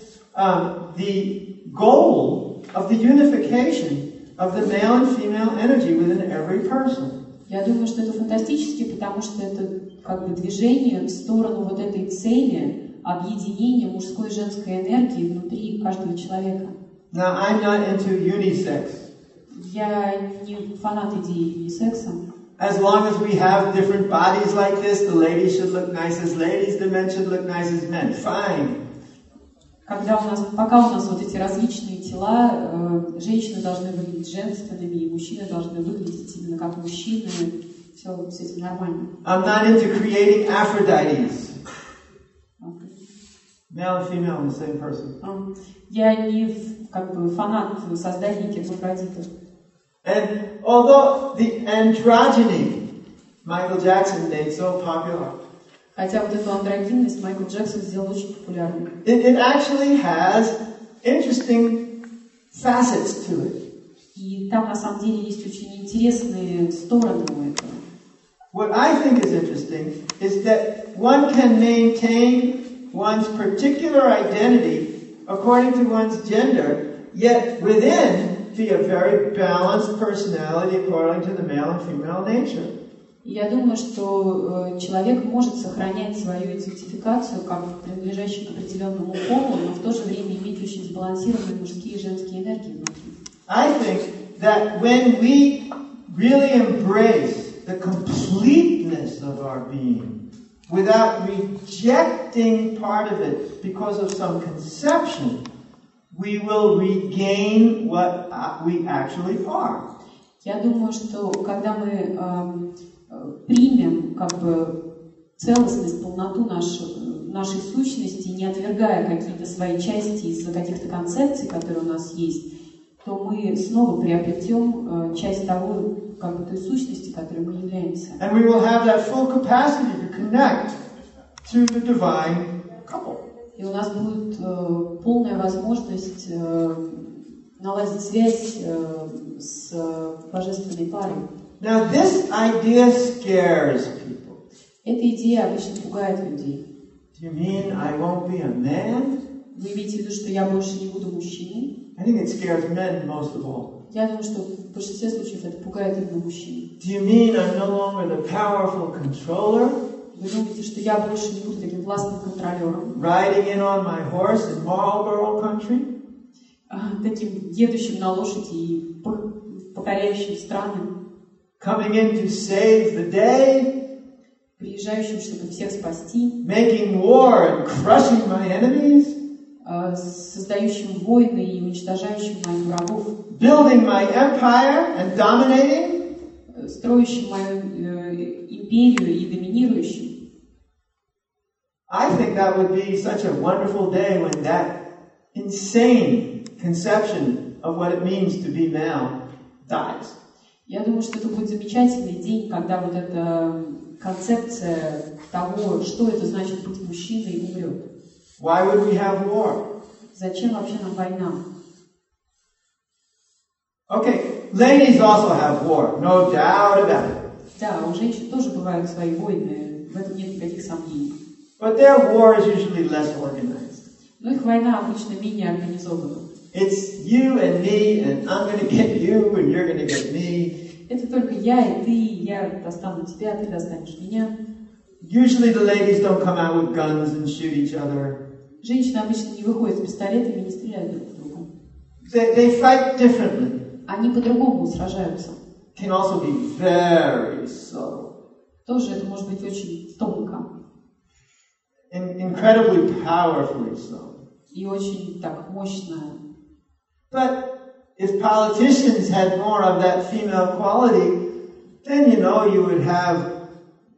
the goal of the unification of the male and female energy within every person. Я думаю, что это фантастически, потому что это как бы движение в сторону вот этой цели объединения мужской и женской энергии внутри каждого человека. Now, I'm not into unisex. Я не фанат идеи юнисекса. As long as we have different bodies like this, the ladies should look nice as ladies, the men should look nice as men. Fine. Пока у нас вот эти различные тела, женщины должны выглядеть женственными, и мужчины должны выглядеть именно как мужчины, все с этим нормально. I'm not into creating Aphrodites. Male and female in the same person. Я не как бы фанат создания гермафродитов. And although the androgyny Michael Jackson made so popular, Хотя вот эту андрогинность Майкл Джексон сделал очень популярной. it actually has interesting facets to it. И там на самом деле есть очень интересные стороны у этого. What I think is interesting is that one can maintain one's particular identity according to one's gender, yet within be a very balanced personality according to the male and female nature. Я думаю, что человек может сохранять свою идентификацию как принадлежащий к определенному полу, но в то же время иметь очень сбалансированные мужские и женские энергии внутри. I think that when we really embrace the completeness of our being, without rejecting part of it because of some conception, we will regain what we actually are. Я думаю, что когда мы примем как бы целостность, полноту нашей сущности, не отвергая какие-то свои части из-за каких-то концепций, которые у нас есть, то мы снова приобретем часть того, как бы той сущности, которой мы являемся. And we will have that full capacity to connect to the divine couple. И у нас будет полная возможность наладить связь с божественной парой. Now this idea scares people. Эта идея обычно пугает людей. Do you mean I won't be a man? Вы имеете в виду, что я больше не буду мужчиной? I think it scares men most of all. Я думаю, что в большинстве случаев это пугает именно мужчин. Do you mean I'm no longer the powerful controller? Вы думаете, что я больше не буду таким властным контролером? Riding in on my horse in Marlborough country? Таким едущим на лошади и покоряющим страны? Coming in to save the day? Приезжающим, чтобы всех спасти? Making war and crushing my enemies? Создающим войны и уничтожающим моих врагов? Building my empire and dominating? строящим мою империю и доминирующим. I think that would be such a wonderful day when that insane conception of what it means to be male dies. Я думаю, что это будет замечательный день, когда вот эта концепция того, что это значит быть мужчиной, умрет. Why would we have war? Зачем вообще нам война? Okay, ladies also have war, no doubt about it. Да, у женщин тоже бывают свои войны, в этом нет никаких сомнений. But their war is usually less organized. Но их война обычно менее организована. It's you and me, and I'm going to get you, and you're going to get me. Это только я и ты, я достану тебя, ты достанешь меня. Usually the ladies don't come out with guns and shoot each other. Женщины обычно не выходят с пистолетами и не стреляют друг в друга. They fight differently. Они по-другому сражаются. Can also be very subtle. Тоже это может быть очень тонко. Incredibly powerfully so. И очень так мощно. But if politicians had more of that female quality, then you would have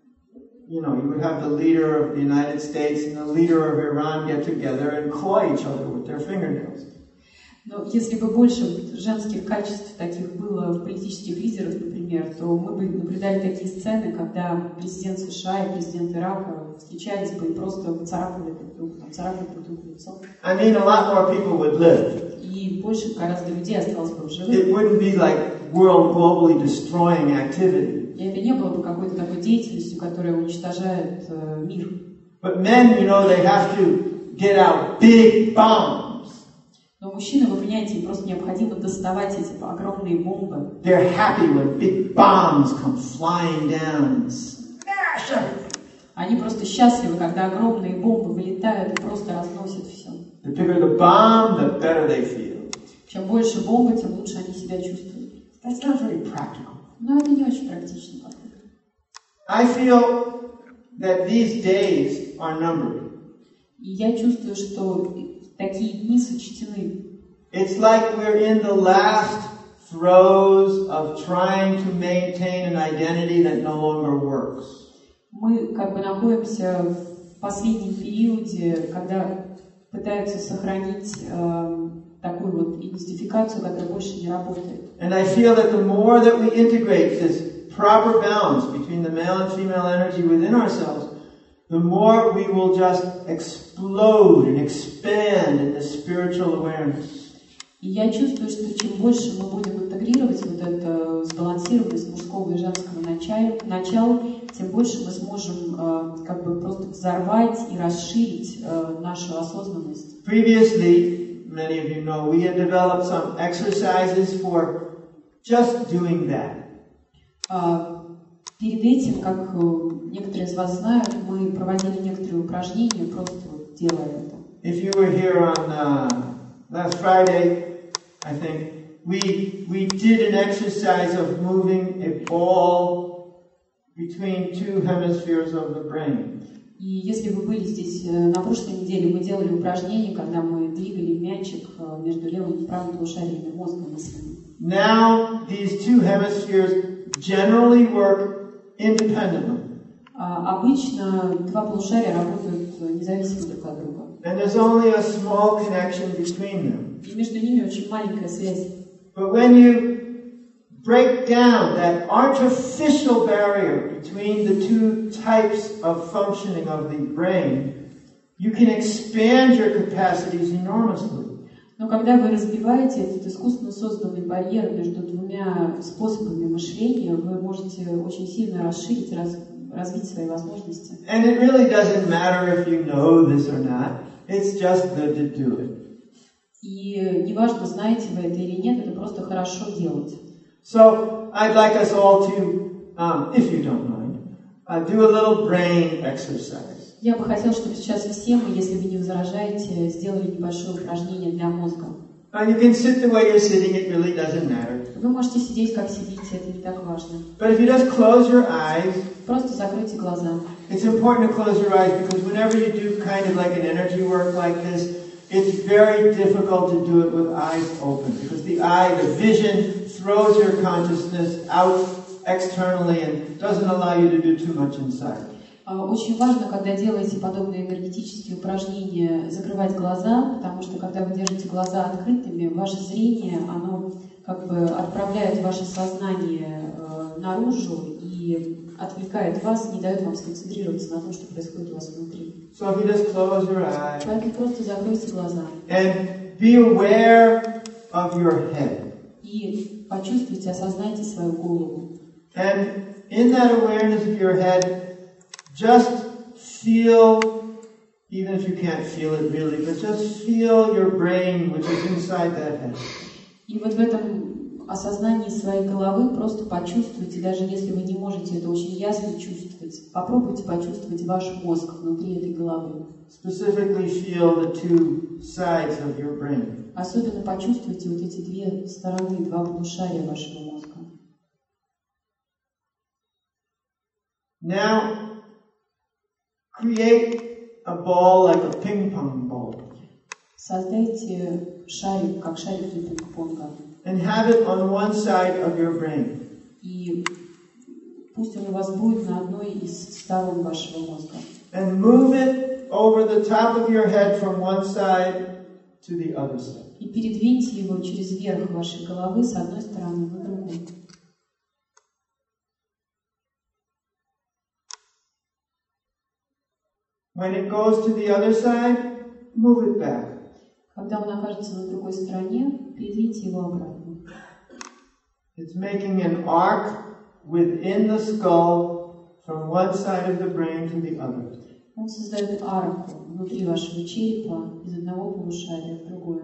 the leader of the United States and the leader of Iran get together and claw each other with their fingernails. Но если бы больше женских качеств таких было в политических лидерах, например, то мы бы наблюдали такие сцены, когда президент США и президент Ирака встречались бы и просто царапали друг друга лицо. I mean, a lot more people would live. И больше гораздо людей осталось бы в живых. It wouldn't be like world globally destroying activity. И это не было бы какой-то такой деятельностью, которая уничтожает мир. But men, they have to get out big bombs. Но мужчины, вы понимаете, им просто необходимо доставать эти огромные бомбы. They're happy when big bombs come flying down and smash everything. Они просто счастливы, когда огромные бомбы вылетают и просто разносят все. The bigger the bomb, the better they feel. Чем больше бомбы, тем лучше они себя чувствуют. That's not very practical. Но это не очень практично. I feel that these days are numbered. И я чувствую, что такие дни сочтены. It's like we're in the last throes of trying to maintain an identity that no longer works. Мы как бы находимся в последнем периоде, когда пытаются сохранить такую вот идентификацию, которая больше не работает. And I feel that the more that we integrate this proper balance between the male and female energy within ourselves, the more we will just explode and expand in the spiritual awareness. И я чувствую, что чем больше мы будем интегрировать вот эту сбалансированность мужского и женского начала, тем больше мы сможем как бы просто взорвать и расширить нашу осознанность. Previously, many of you know, we had developed some exercises for just doing that. Перед этим, как некоторые из вас знают, мы проводили некоторые упражнения, просто вот делая это. If you were here on last Friday, I think we did an exercise of moving a ball between two hemispheres of the brain. И если вы были здесь на прошлой неделе, мы делали упражнение, когда мы двигали мячик между левым и правым полушариями мозга мыслями. Now these two hemispheres generally work independently. Обычно два полушария работают независимо друг от друга. And there's only a small connection between them. И между ними очень маленькая связь. But when you break down that artificial barrier between the two types of functioning of the brain, you can expand your capacities enormously. Но когда вы разбиваете этот искусственно созданный барьер между двумя способами мышления, вы можете очень сильно расширить, развить свои возможности. And it really doesn't matter if you know this or not. It's just good to do it. И неважно, знаете вы это или нет, это просто хорошо делать. So I'd like us all to, if you don't mind, do a little brain exercise. Я бы хотела, чтобы сейчас все мы, если вы не возражаете, сделали небольшое упражнение для мозга. You can sit the way you're sitting, it really doesn't matter. Вы можете сидеть, как сидите, это не так важно. But if you just close your eyes, просто закройте глаза. It's important to close your eyes because whenever you do kind of like an energy work like this, it's very difficult to do it with eyes open because the vision throws your consciousness out externally and doesn't allow you to do too much inside. Очень важно, когда делаете подобные энергетические упражнения, закрывать глаза, потому что когда вы держите глаза открытыми, ваше зрение, оно как бы отправляет ваше сознание наружу и отвлекает вас, не дает вам сконцентрироваться на том, что происходит у вас внутри. So if you just close your eyes Поэтому просто закройте глаза and be aware of your head. и почувствуйте, осознайте свою голову. And in that awareness of your head, just feel, even if you can't feel it really, but just feel your brain, which is inside that head. И вот в этом осознании своей головы просто почувствуйте, даже если вы не можете это очень ясно чувствовать, попробуйте почувствовать ваш мозг внутри этой головы. Specifically feel the two sides of your brain. Особенно почувствуйте вот эти две стороны, два полушария вашего мозга. Now, create a ball like a ping-pong ball. Создайте шарик, как шарик для пинг-понга. And have it on one side of your brain. И пусть он у вас будет на одной из сторон вашего мозга. And move it over the top of your head from one side to the other side. И передвиньте его через верх вашей головы с одной стороны на другую. When it goes to the other side, move it back. Когда он окажется на другой стороне, передвиньте его обратно. It's making an arc within the skull from one side of the brain to the other. Он создает арку внутри вашего черепа из одного полушария в другое.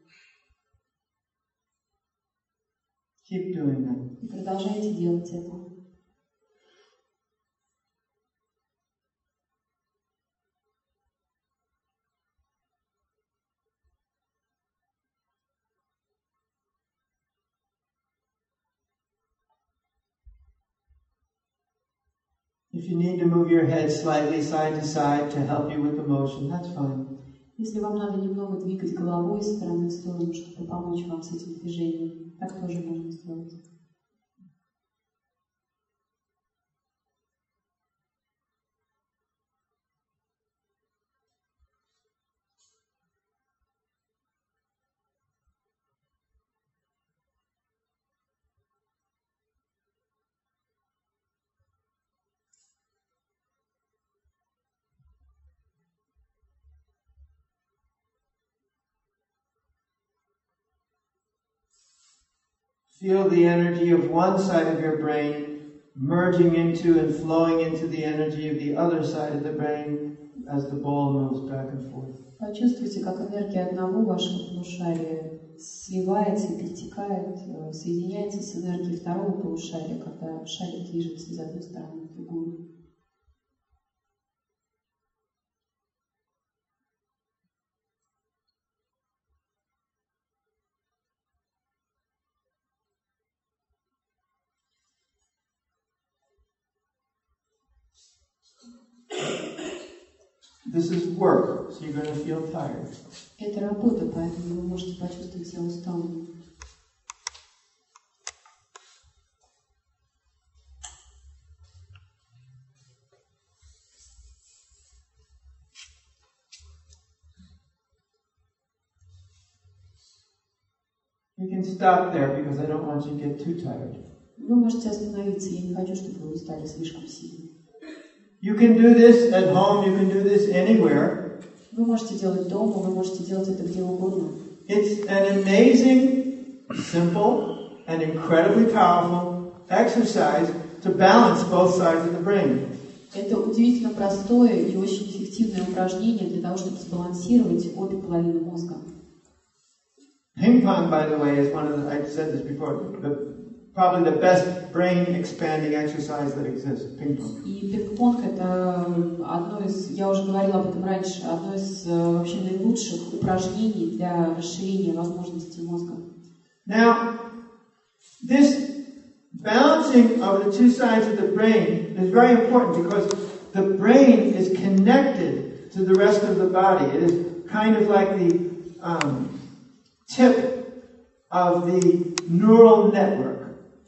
Keep doing that. И продолжайте делать это. If you need to move your head slightly side to side to help you with the motion, that's fine. Если вам надо немного двигать головой из стороны в сторону, чтобы помочь вам с этим движением, так тоже можно сделать. Feel the energy of one side of your brain merging into and flowing into the energy of the other side of the brain as the ball moves back and forth. Почувствуйте, как энергия одного вашего полушария сливается и перетекает, соединяется с энергией второго полушария, когда шарик движется из одной стороны в другую. This is work, so you're going to feel tired. Это работа, поэтому вы можете почувствовать себя усталым. You can stop there because I don't want you to get too tired. Вы можете остановиться, я не хочу, чтобы вы устали слишком сильно. You can do this at home, you can do this anywhere. Вы можете делать дома, вы можете делать это где угодно. It's an amazing, simple, and incredibly powerful exercise to balance both sides of the brain. Это удивительно простое и очень эффективное упражнение для того, чтобы сбалансировать обе половины мозга. Ping pong, by the way, is one of the, I said this before, probably the best brain expanding exercise that exists. Ping pong. И пинг-понг это одно из, я уже говорила об этом раньше, одно из вообще наилучших упражнений для расширения возможностей мозга. Now, this balancing of the two sides of the brain is very important because the brain is connected to the rest of the body. It is kind of like the tip of the neural network.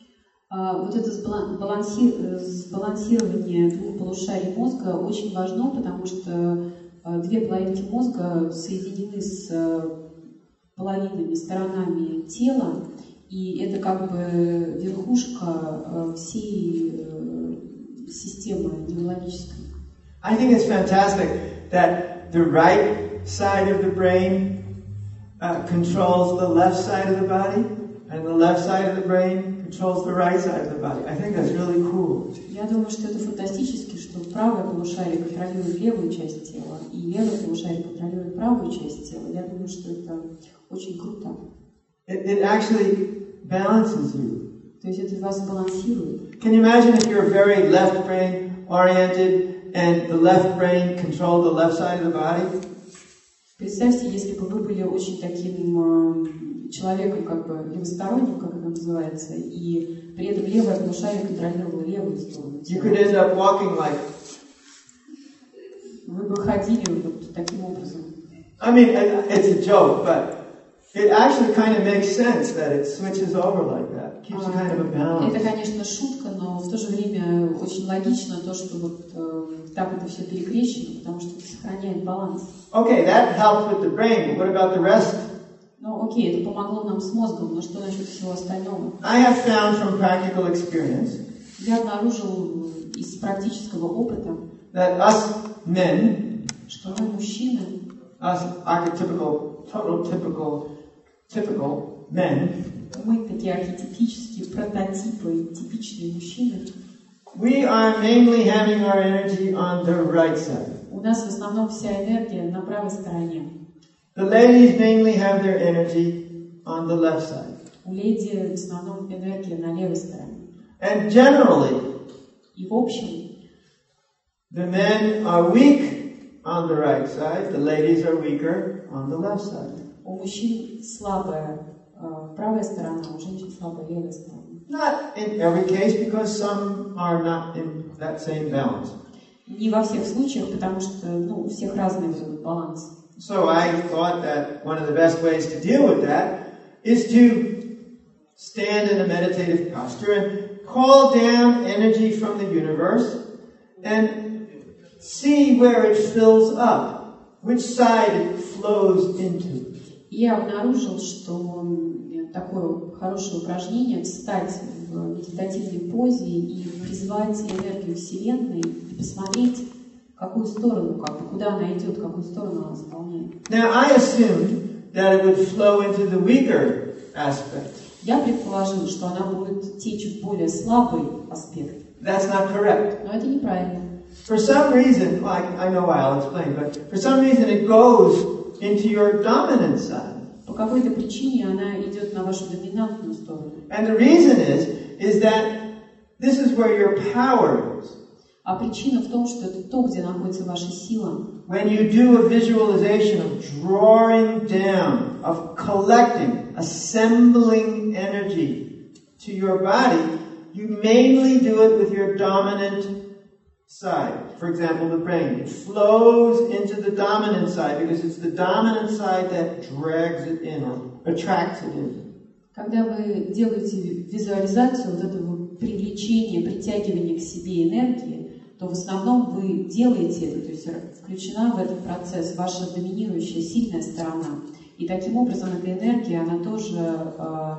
Вот это сбалансирование двух полушарий мозга очень важно, потому что две половинки мозга соединены с половинными сторонами тела, и это как бы верхушка всей системы неврологической. I think it's fantastic that the right side of the brain controls the left side of the body, and the left side of the brain controls the right side of the body. I think that's really cool. Я думаю, что это фантастически, что правое полушарие контролирует левую часть тела, и левое полушарие контролирует правую часть тела. Я думаю, что это очень круто. It actually balances you. То есть это вас балансирует. Can you imagine if you're very left brain oriented and the left brain controlled the left side of the body? Представьте, если бы вы были очень таким человеком, как бы левосторонним, как это называется, и при этом левое полушарие контролировало левую сторону. You could end up walking like. Вы бы ходили вот таким образом. I mean, it's a joke, but it actually kind of makes sense that it switches over like that. Keeps kind of a balance. Это, конечно, шутка, но в то же время очень логично то, что вот так это все перекрещено, потому что это сохраняет баланс. Okay, that helped with the brain, but what about the rest? Ну, окей, это помогло нам с мозгом, но что насчет всего остального? I have found from practical experience Я обнаружил из практического опыта, that us men, что мы мужчины, us archetypical, typical men, мы такие архетипические прототипы, типичные мужчины. We are mainly having our energy on the right side. У нас в основном вся энергия на правой стороне. The ladies mainly have their energy on the left side. У леди в основном энергия на левой стороне. And generally, И в общем, the men are weak on the right side, the ladies are weaker on the left side. у мужчин слабая правая сторона, у женщин слабая левая сторона. Not in every case, because some are not in that same balance. Не во всех случаях, потому что у всех разный баланс. So I thought that one of the best ways to deal with that is to stand in a meditative posture and call down energy from the universe and see where it fills up, which side it flows into. Я обнаружил, что такое хорошее упражнение — встать в медитативной позе и призвать энергию Вселенной и посмотреть, какую сторону, куда она идет, какую сторону она заполняет. Now I assumed that it would flow into the weaker aspect. Я предположил, что она будет течь в более слабый аспект. That's not correct. Но это неправильно. For some reason, well, I know why, I'll explain, but for some reason it goes into your dominant side. По какой-то причине она идет на вашу доминантную сторону. And the reason is that this is where your power is. А причина в том, что это то, где находится ваша сила. When you do a visualization of drawing down, of collecting, assembling energy to your body, you mainly do it with your dominant side. For example, the brain. It flows into the dominant side because it's the dominant side that drags it in or attracts it in. Когда вы делаете визуализацию вот этого привлечения, притягивания к себе энергии, то в основном вы делаете это, то есть включена в этот процесс ваша доминирующая сильная сторона. И таким образом эта энергия, она тоже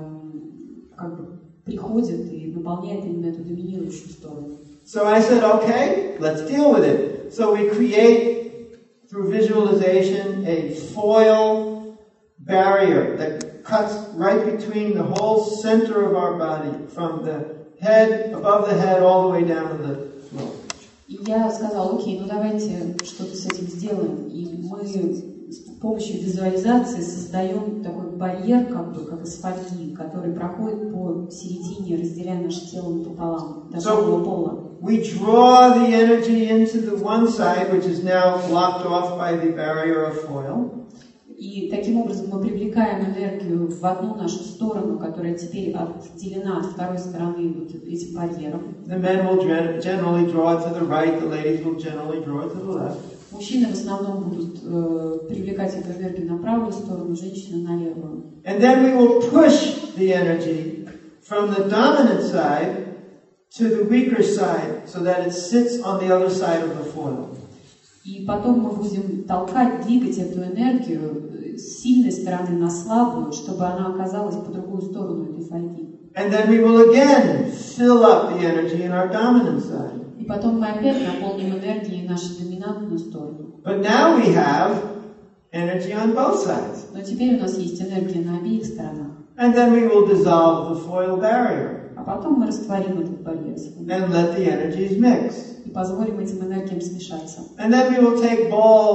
как бы приходит и наполняет именно эту доминирующую сторону. So I said, okay, let's deal with it. So we create, through visualization, a foil barrier that cuts right between the whole center of our body, from the head, above the head, all the way down to the floor. И я сказала, окей, давайте что-то с этим сделаем. И мы с помощью визуализации создаем такой барьер, как из фольги, который проходит по середине, разделяя наше тело напополам, до самого пола. We draw the energy into the one side, which is now blocked off by the barrier of foil. И таким образом мы привлекаем энергию в одну нашу сторону, которая теперь отделена от второй стороны вот этим барьером. The men will generally draw it to the right, the ladies will generally draw it to the left. Мужчины в основном будут привлекать эту энергию на правую сторону, женщины на левую. And then we will push the energy from the dominant side to the weaker side so that it sits on the other side of the foil. И потом мы будем толкать, двигать эту энергию с сильной стороны на слабую, чтобы она оказалась по другую сторону этой фольги. And then we will again fill up the energy in our dominant side. И потом мы опять наполним энергией нашу доминантную сторону. But now we have energy on both sides. Но теперь у нас есть энергия на обеих сторонах. And then we will dissolve the foil barrier. А потом мы растворим этот барьер. And let the energies mix. И позволим этим энергиям смешаться. And then we will take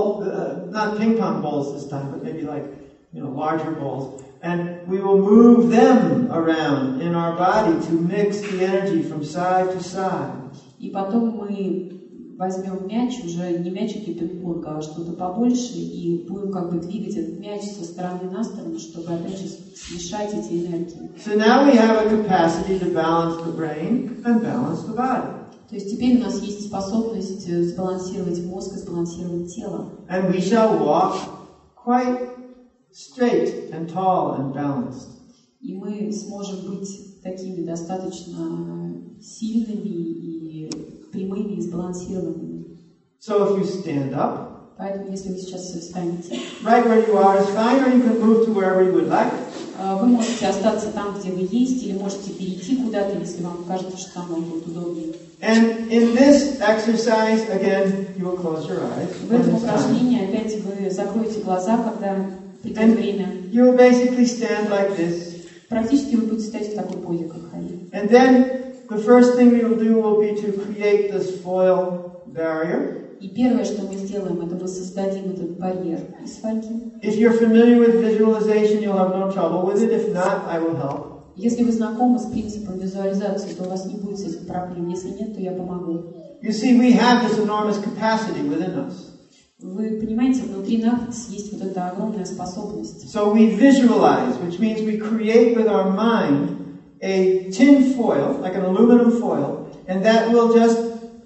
not ping pong balls this time, but maybe like, larger balls. And we will move them around in our body to mix the energy from side to side. И потом мы возьмем мяч, уже не мячики пинг-понга, а что-то побольше, и будем как бы двигать этот мяч со стороны на сторону, чтобы опять же смешать эти энергии. So now we have a capacity to balance the brain and balance the body. То есть теперь у нас есть способность сбалансировать мозг и сбалансировать тело. And we shall walk quite straight and tall and balanced. И мы сможем быть такими достаточно сильными и прямыми и сбалансированными. So if you stand up, Поэтому, если вы сейчас все встанете, right where you are is fine, or you can move to wherever you would like. Вы можете остаться там, где вы есть, или можете перейти куда-то, если вам кажется, что там вам будет удобнее. And in this exercise, again, you will close your eyes. В этом упражнении опять вы закроете глаза, когда придет время. You will basically stand like this. Практически вы будете стоять в такой позе, как Хари. And then the first thing we will do will be to create this foil barrier. И первое, что мы сделаем, это мы создадим этот барьер из фольги. If you're familiar with visualization, you'll have no trouble with it. If not, I will help. Если вы знакомы с принципом визуализации, то у вас не будет с этим проблем. Если нет, то я помогу. You see, we have this enormous capacity within us. Вы понимаете, внутри нас есть вот эта огромная способность. So we visualize, which means we create with our mind a tin foil, like an aluminum foil, and that will just,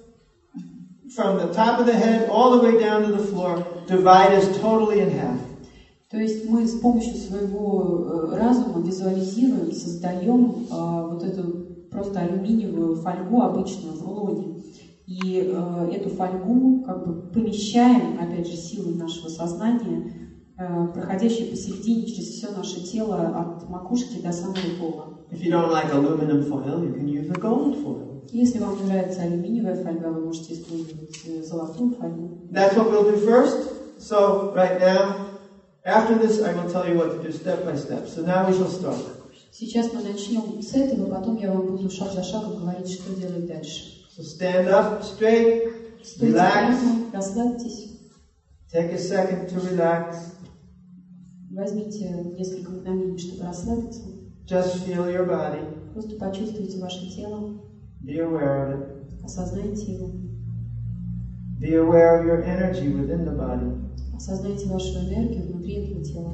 from the top of the head all the way down to the floor, divide us totally in half. То есть мы с помощью своего разума визуализируем, создаем вот эту просто алюминиевую фольгу обычную в рулоне. И эту фольгу как бы помещаем, опять же, силой нашего сознания, проходящей посередине через все наше тело от макушки до самого пола. If you don't like aluminum foil, you can use a gold foil. Если вам не нравится алюминиевая фольга, вы можете использовать золотую фольгу. That's what we'll do first. So right now, after this, I will tell you what to do step by step. So now we shall start. Сейчас мы начнем с этого, потом я вам буду шаг за шагом говорить, что делать дальше. So stand up straight, relax. Расслабьтесь. Take a second to relax. Возьмите несколько мгновений, чтобы расслабиться. Just feel your body. Просто почувствуйте ваше тело. Be aware of it. Осознайте его. Be aware of your energy within the body. Осознайте вашу энергию внутри этого тела.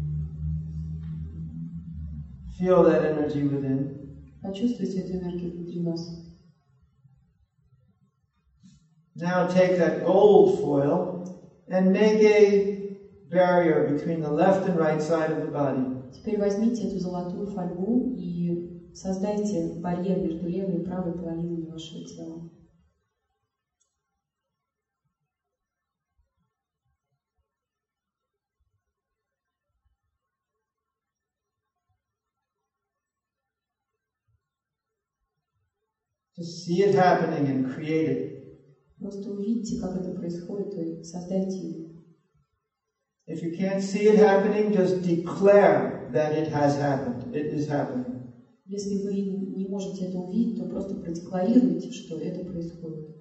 Feel that energy within. Почувствуйте эту энергию внутри вас. Now take that gold foil and make a barrier between the left and right side of the body. Теперь возьмите эту золотую фольгу и создайте барьер между левой и правой половиной вашего тела. Just see it happening and create it. Просто увидите, как это происходит, и создайте его. If you can't see it happening, just declare that it has happened. It is happening. Если вы не можете это увидеть, то просто продекларируйте, что это происходит.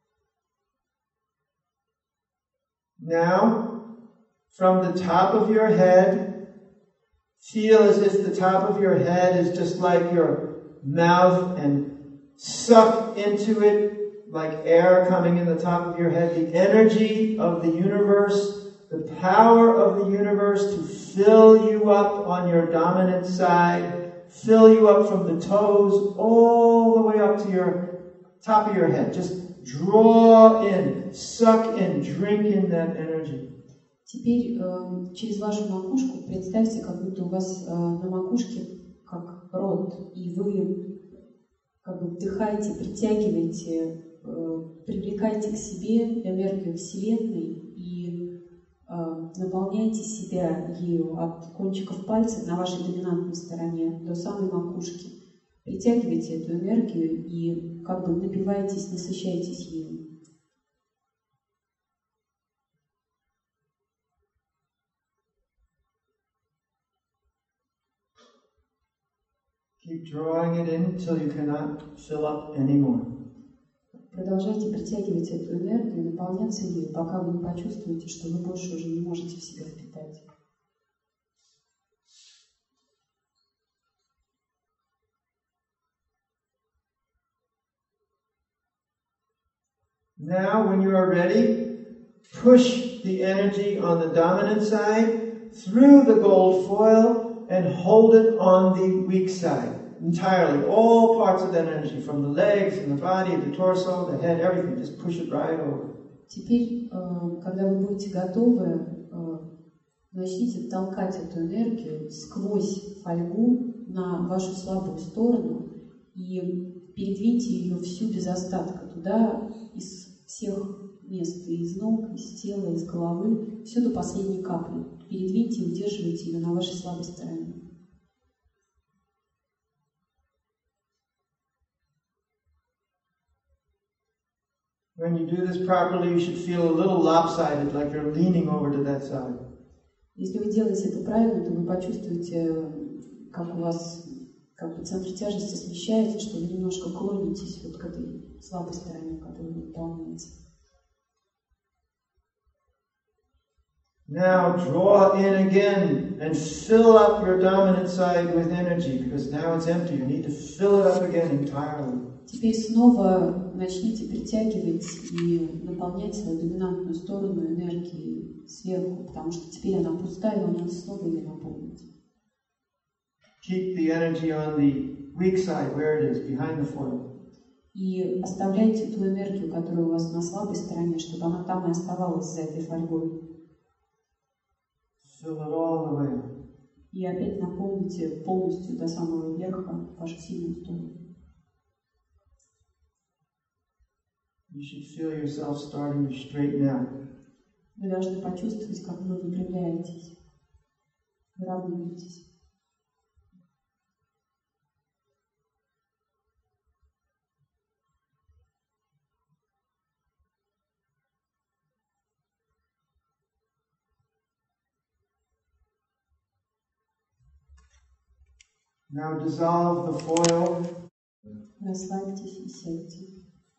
Now, from the top of your head, feel as if the top of your head is just like your mouth and suck into it like air coming in the top of your head, the energy of the universe, the power of the universe to fill you up on your dominant side, fill you up from the toes all the way up to your top of your head. Just draw in, suck in, drink in that energy. Теперь через вашу макушку представьте, как будто у вас на макушке, как род, и вы как бы вдыхаете, притягиваете, привлекаете к себе энергию Вселенной и наполняете себя ею от кончиков пальцев на вашей доминантной стороне до самой макушки. Притягивайте эту энергию и как бы напиваетесь, насыщаетесь ею. Keep drawing it in until you cannot fill up anymore. Продолжайте притягивать эту энергию и наполняться ею, пока вы не почувствуете, что вы больше уже не можете в себя впитать. Now, when you are ready, push the energy on the dominant side through the gold foil and hold it on the weak side entirely. All parts of that energy, from the legs and the body, the torso, the head, everything. Just push it right over. Теперь, когда вы будете готовы, начните толкать эту энергию сквозь фольгу на вашу слабую сторону и передвиньте ее всю без остатка туда, из всех мест, из ног, из тела, из головы, все до последней капли. Передвиньте и удерживайте ее на вашей слабой стороне. When you do this properly, you should feel a little lopsided, like you're leaning over to that side. Если вы делаете это правильно, то вы почувствуете, как у вас как бы центр тяжести смещается, что вы немножко клонитесь вот к этой слабой стороне, которую вы выполняете. Now draw in again and fill up your dominant side with energy, because now it's empty. You need to fill it up again entirely. Теперь снова начните притягивать и наполнять свою доминантную сторону энергией сверху, потому что теперь она пустая, и вам надо снова ее наполнить. Keep the energy on the weak side, where it is, behind the foil. И оставляйте ту энергию, которая у вас на слабой стороне, чтобы она там и оставалась за этой фольгой. Fill it all the way up. И опять наполните полностью до самого верха вашу сильную сторону. You should feel yourself starting to straighten out. Вы должны почувствовать, как вы выпрямляетесь, выравниваетесь. Now dissolve the foil. Расслабьтесь и сядьте.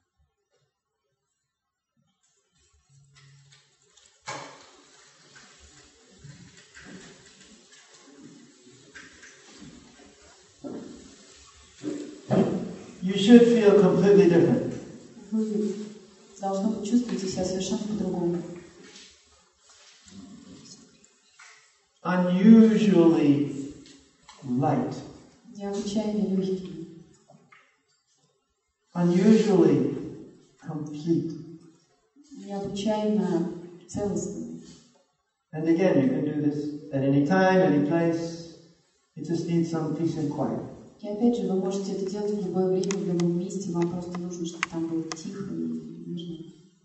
You should feel completely different. Вы должны почувствовать себя совершенно по-другому. Unusually light. Необычайно легкими. Unusually complete. Необычайно целостными. And again, you can do this at any time, any place. It just needs some peace and quiet. И опять же, вы можете это делать в любое время, в любом месте. Вам просто нужно, чтобы там было тихо и мирно.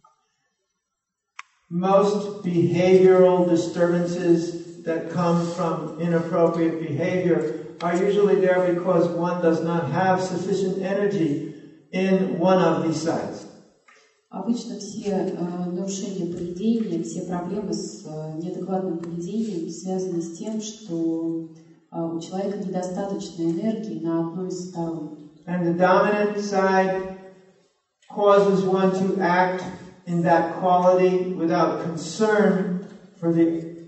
Most behavioral disturbances that come from inappropriate behavior are usually there because one does not have sufficient energy in one of these sides. Обычно все нарушения поведения, все проблемы с неадекватным поведением связаны с тем, что у человека недостаточно энергии на одной из сторон. And the dominant side causes one to act in that quality without concern for the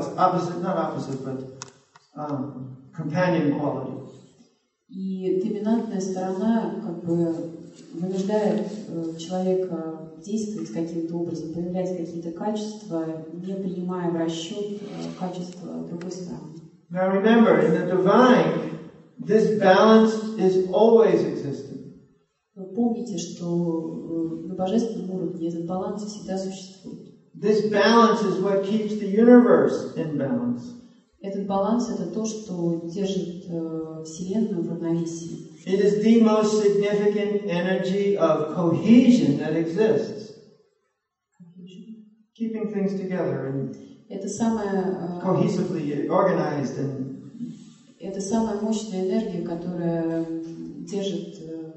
companion quality. И доминантная сторона как бы вынуждает человека действовать каким-то образом, проявлять какие-то качества, не принимая в расчет качества другой стороны. Now remember, in the divine, this balance is always existing. Но помните, что на божественном уровне этот баланс всегда существует. This balance is what keeps the universe in balance. Этот баланс — это то, что держит Вселенную в равновесии. It is the most significant energy of cohesion that exists. Keeping things together and Это самая cohesively organized and это самая мощная энергия, которая держит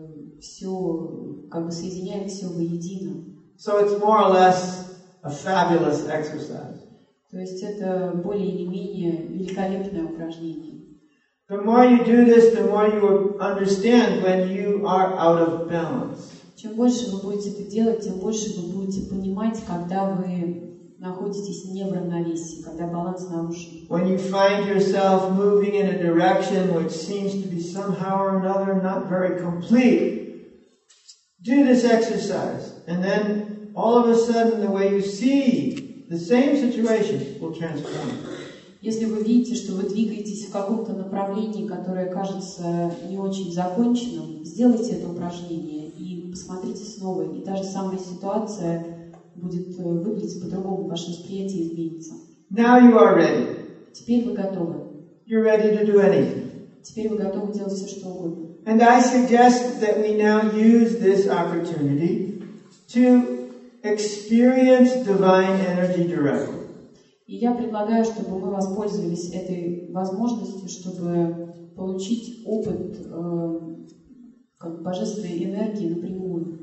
все, как бы соединяет все воедино. so it's more or less a fabulous exercise. То есть это более или менее великолепное упражнение. The more you do this, the more you will understand when you are out of balance. Чем больше вы будете это делать, тем больше вы будете понимать, когда вы находитесь не в равновесии, когда баланс нарушен. When you find yourself moving in a direction which seems to be somehow or another not very complete, do this exercise, and then all of a sudden the way you see the same situation will transform. Если вы видите, что вы двигаетесь в каком-то направлении, которое кажется не очень законченным, сделайте это упражнение и посмотрите снова, и та же самая ситуация будет выглядеть по-другому, ваше восприятие изменится. Now you are ready. Теперь вы готовы. You're ready to do anything. Теперь вы готовы делать все, что угодно. And I suggest that we now use this opportunity to experience divine energy directly. И я предлагаю, чтобы мы воспользовались этой возможностью, чтобы получить опыт как божественной энергии напрямую.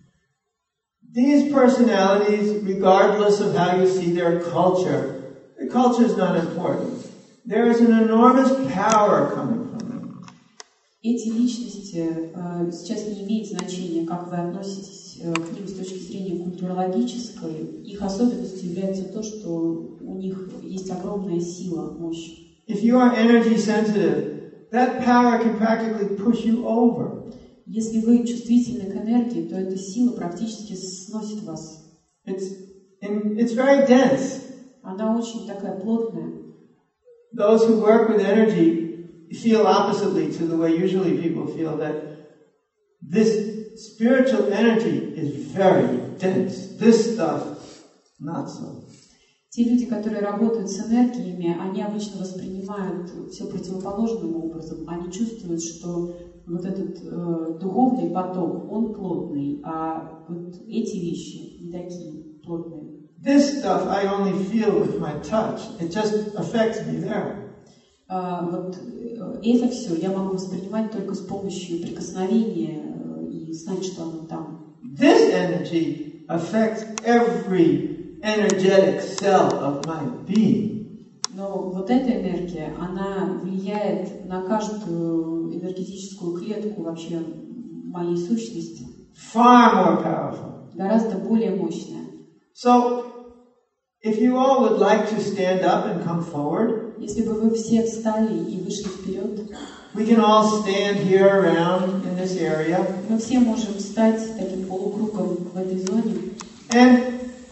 These personalities, regardless of how you see their culture, the culture is not important. There is an enormous power coming from them. Эти личности сейчас не имеет значения, как вы относитесь к ним с точки зрения культурологической. Их особенностью является то, что у них есть огромная сила, мощь. If you are energy sensitive, that power can practically push you over. Если вы чувствительны к энергии, то эта сила практически сносит вас. It's very dense. Она очень такая плотная. Those who work with energy feel oppositely to the way usually people feel, that this spiritual energy is very dense. This stuff, not so. Те люди, которые работают с энергиями, они обычно воспринимают все противоположным образом. Они чувствуют, что вот этот духовный поток, он плотный, а вот эти вещи не такие плотные. This stuff I only feel with my touch. It just affects me there. Вот это все я могу воспринимать только с помощью прикосновения и знать, что оно там. This energy affects every energetic cell of my being. Но вот эта энергия, она влияет на каждую энергетическую клетку вообще моей сущности. Far more powerful. Гораздо более мощная. So, if you all would like to stand up and come forward, если бы вы все встали и вышли вперед, we can all stand here around in this area. Мы все можем встать таким полукругом в этой зоне. And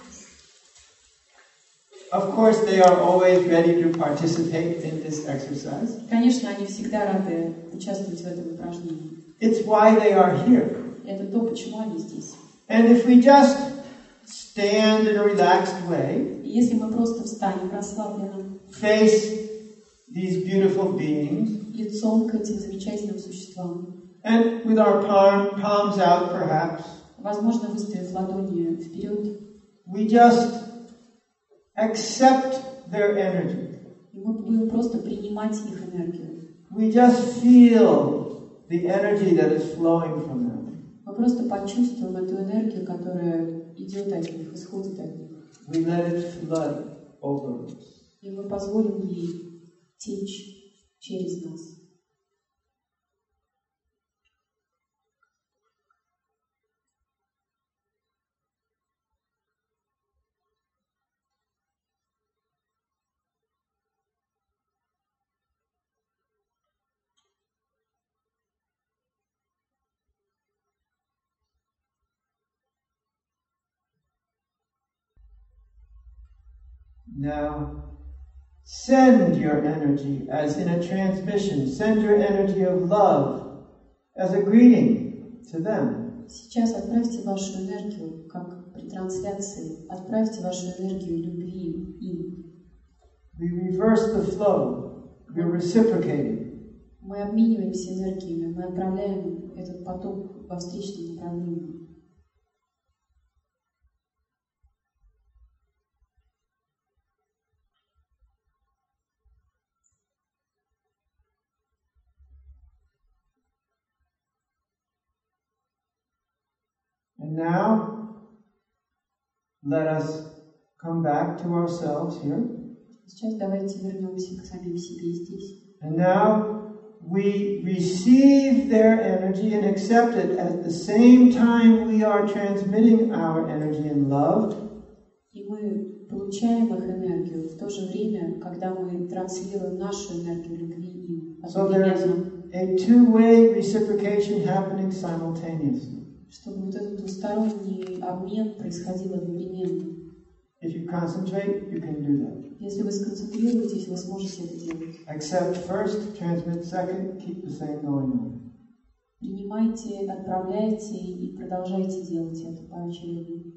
of course, they are always ready to participate in this exercise. Конечно, они всегда рады участвовать в этом упражнении. It's why they are here. Это то, почему они здесь. And if we just stand in a relaxed way, если мы просто встанем расслабленно, face these beautiful beings, лицом к этим замечательным существам, and with our palms out, perhaps, возможно, выставив ладони вперед, we just accept their energy. И мы будем просто принимать их энергию. We just feel the energy that is flowing from them. Мы просто почувствуем эту энергию, которая идет от них, исходит от них. We let it flood over us. И мы позволим ей течь через нас. Now, send your energy as in a transmission. Send your energy of love as a greeting to them. Сейчас отправьте вашу энергию, как при трансляции, отправьте вашу энергию любви им. We reverse the flow. We're reciprocating. Мы обмениваемся энергиями, мы отправляем этот поток во встречном направлении. And now, let us come back to ourselves here. Сейчас давайте вернемся к самим себе здесь. And now we receive their energy and accept it at the same time we are transmitting our energy in love. И мы получаем их энергию в то же время, когда мы транслируем нашу энергию любви им. So there's a two-way reciprocation happening simultaneously. Чтобы вот этот двусторонний обмен происходил одновременно. If you concentrate, you can do that. Если вы сконцентрируетесь, вы сможете это делать. Accept first, transmit second, keep the same going on. Принимайте, отправляйте и продолжайте делать это поочередно.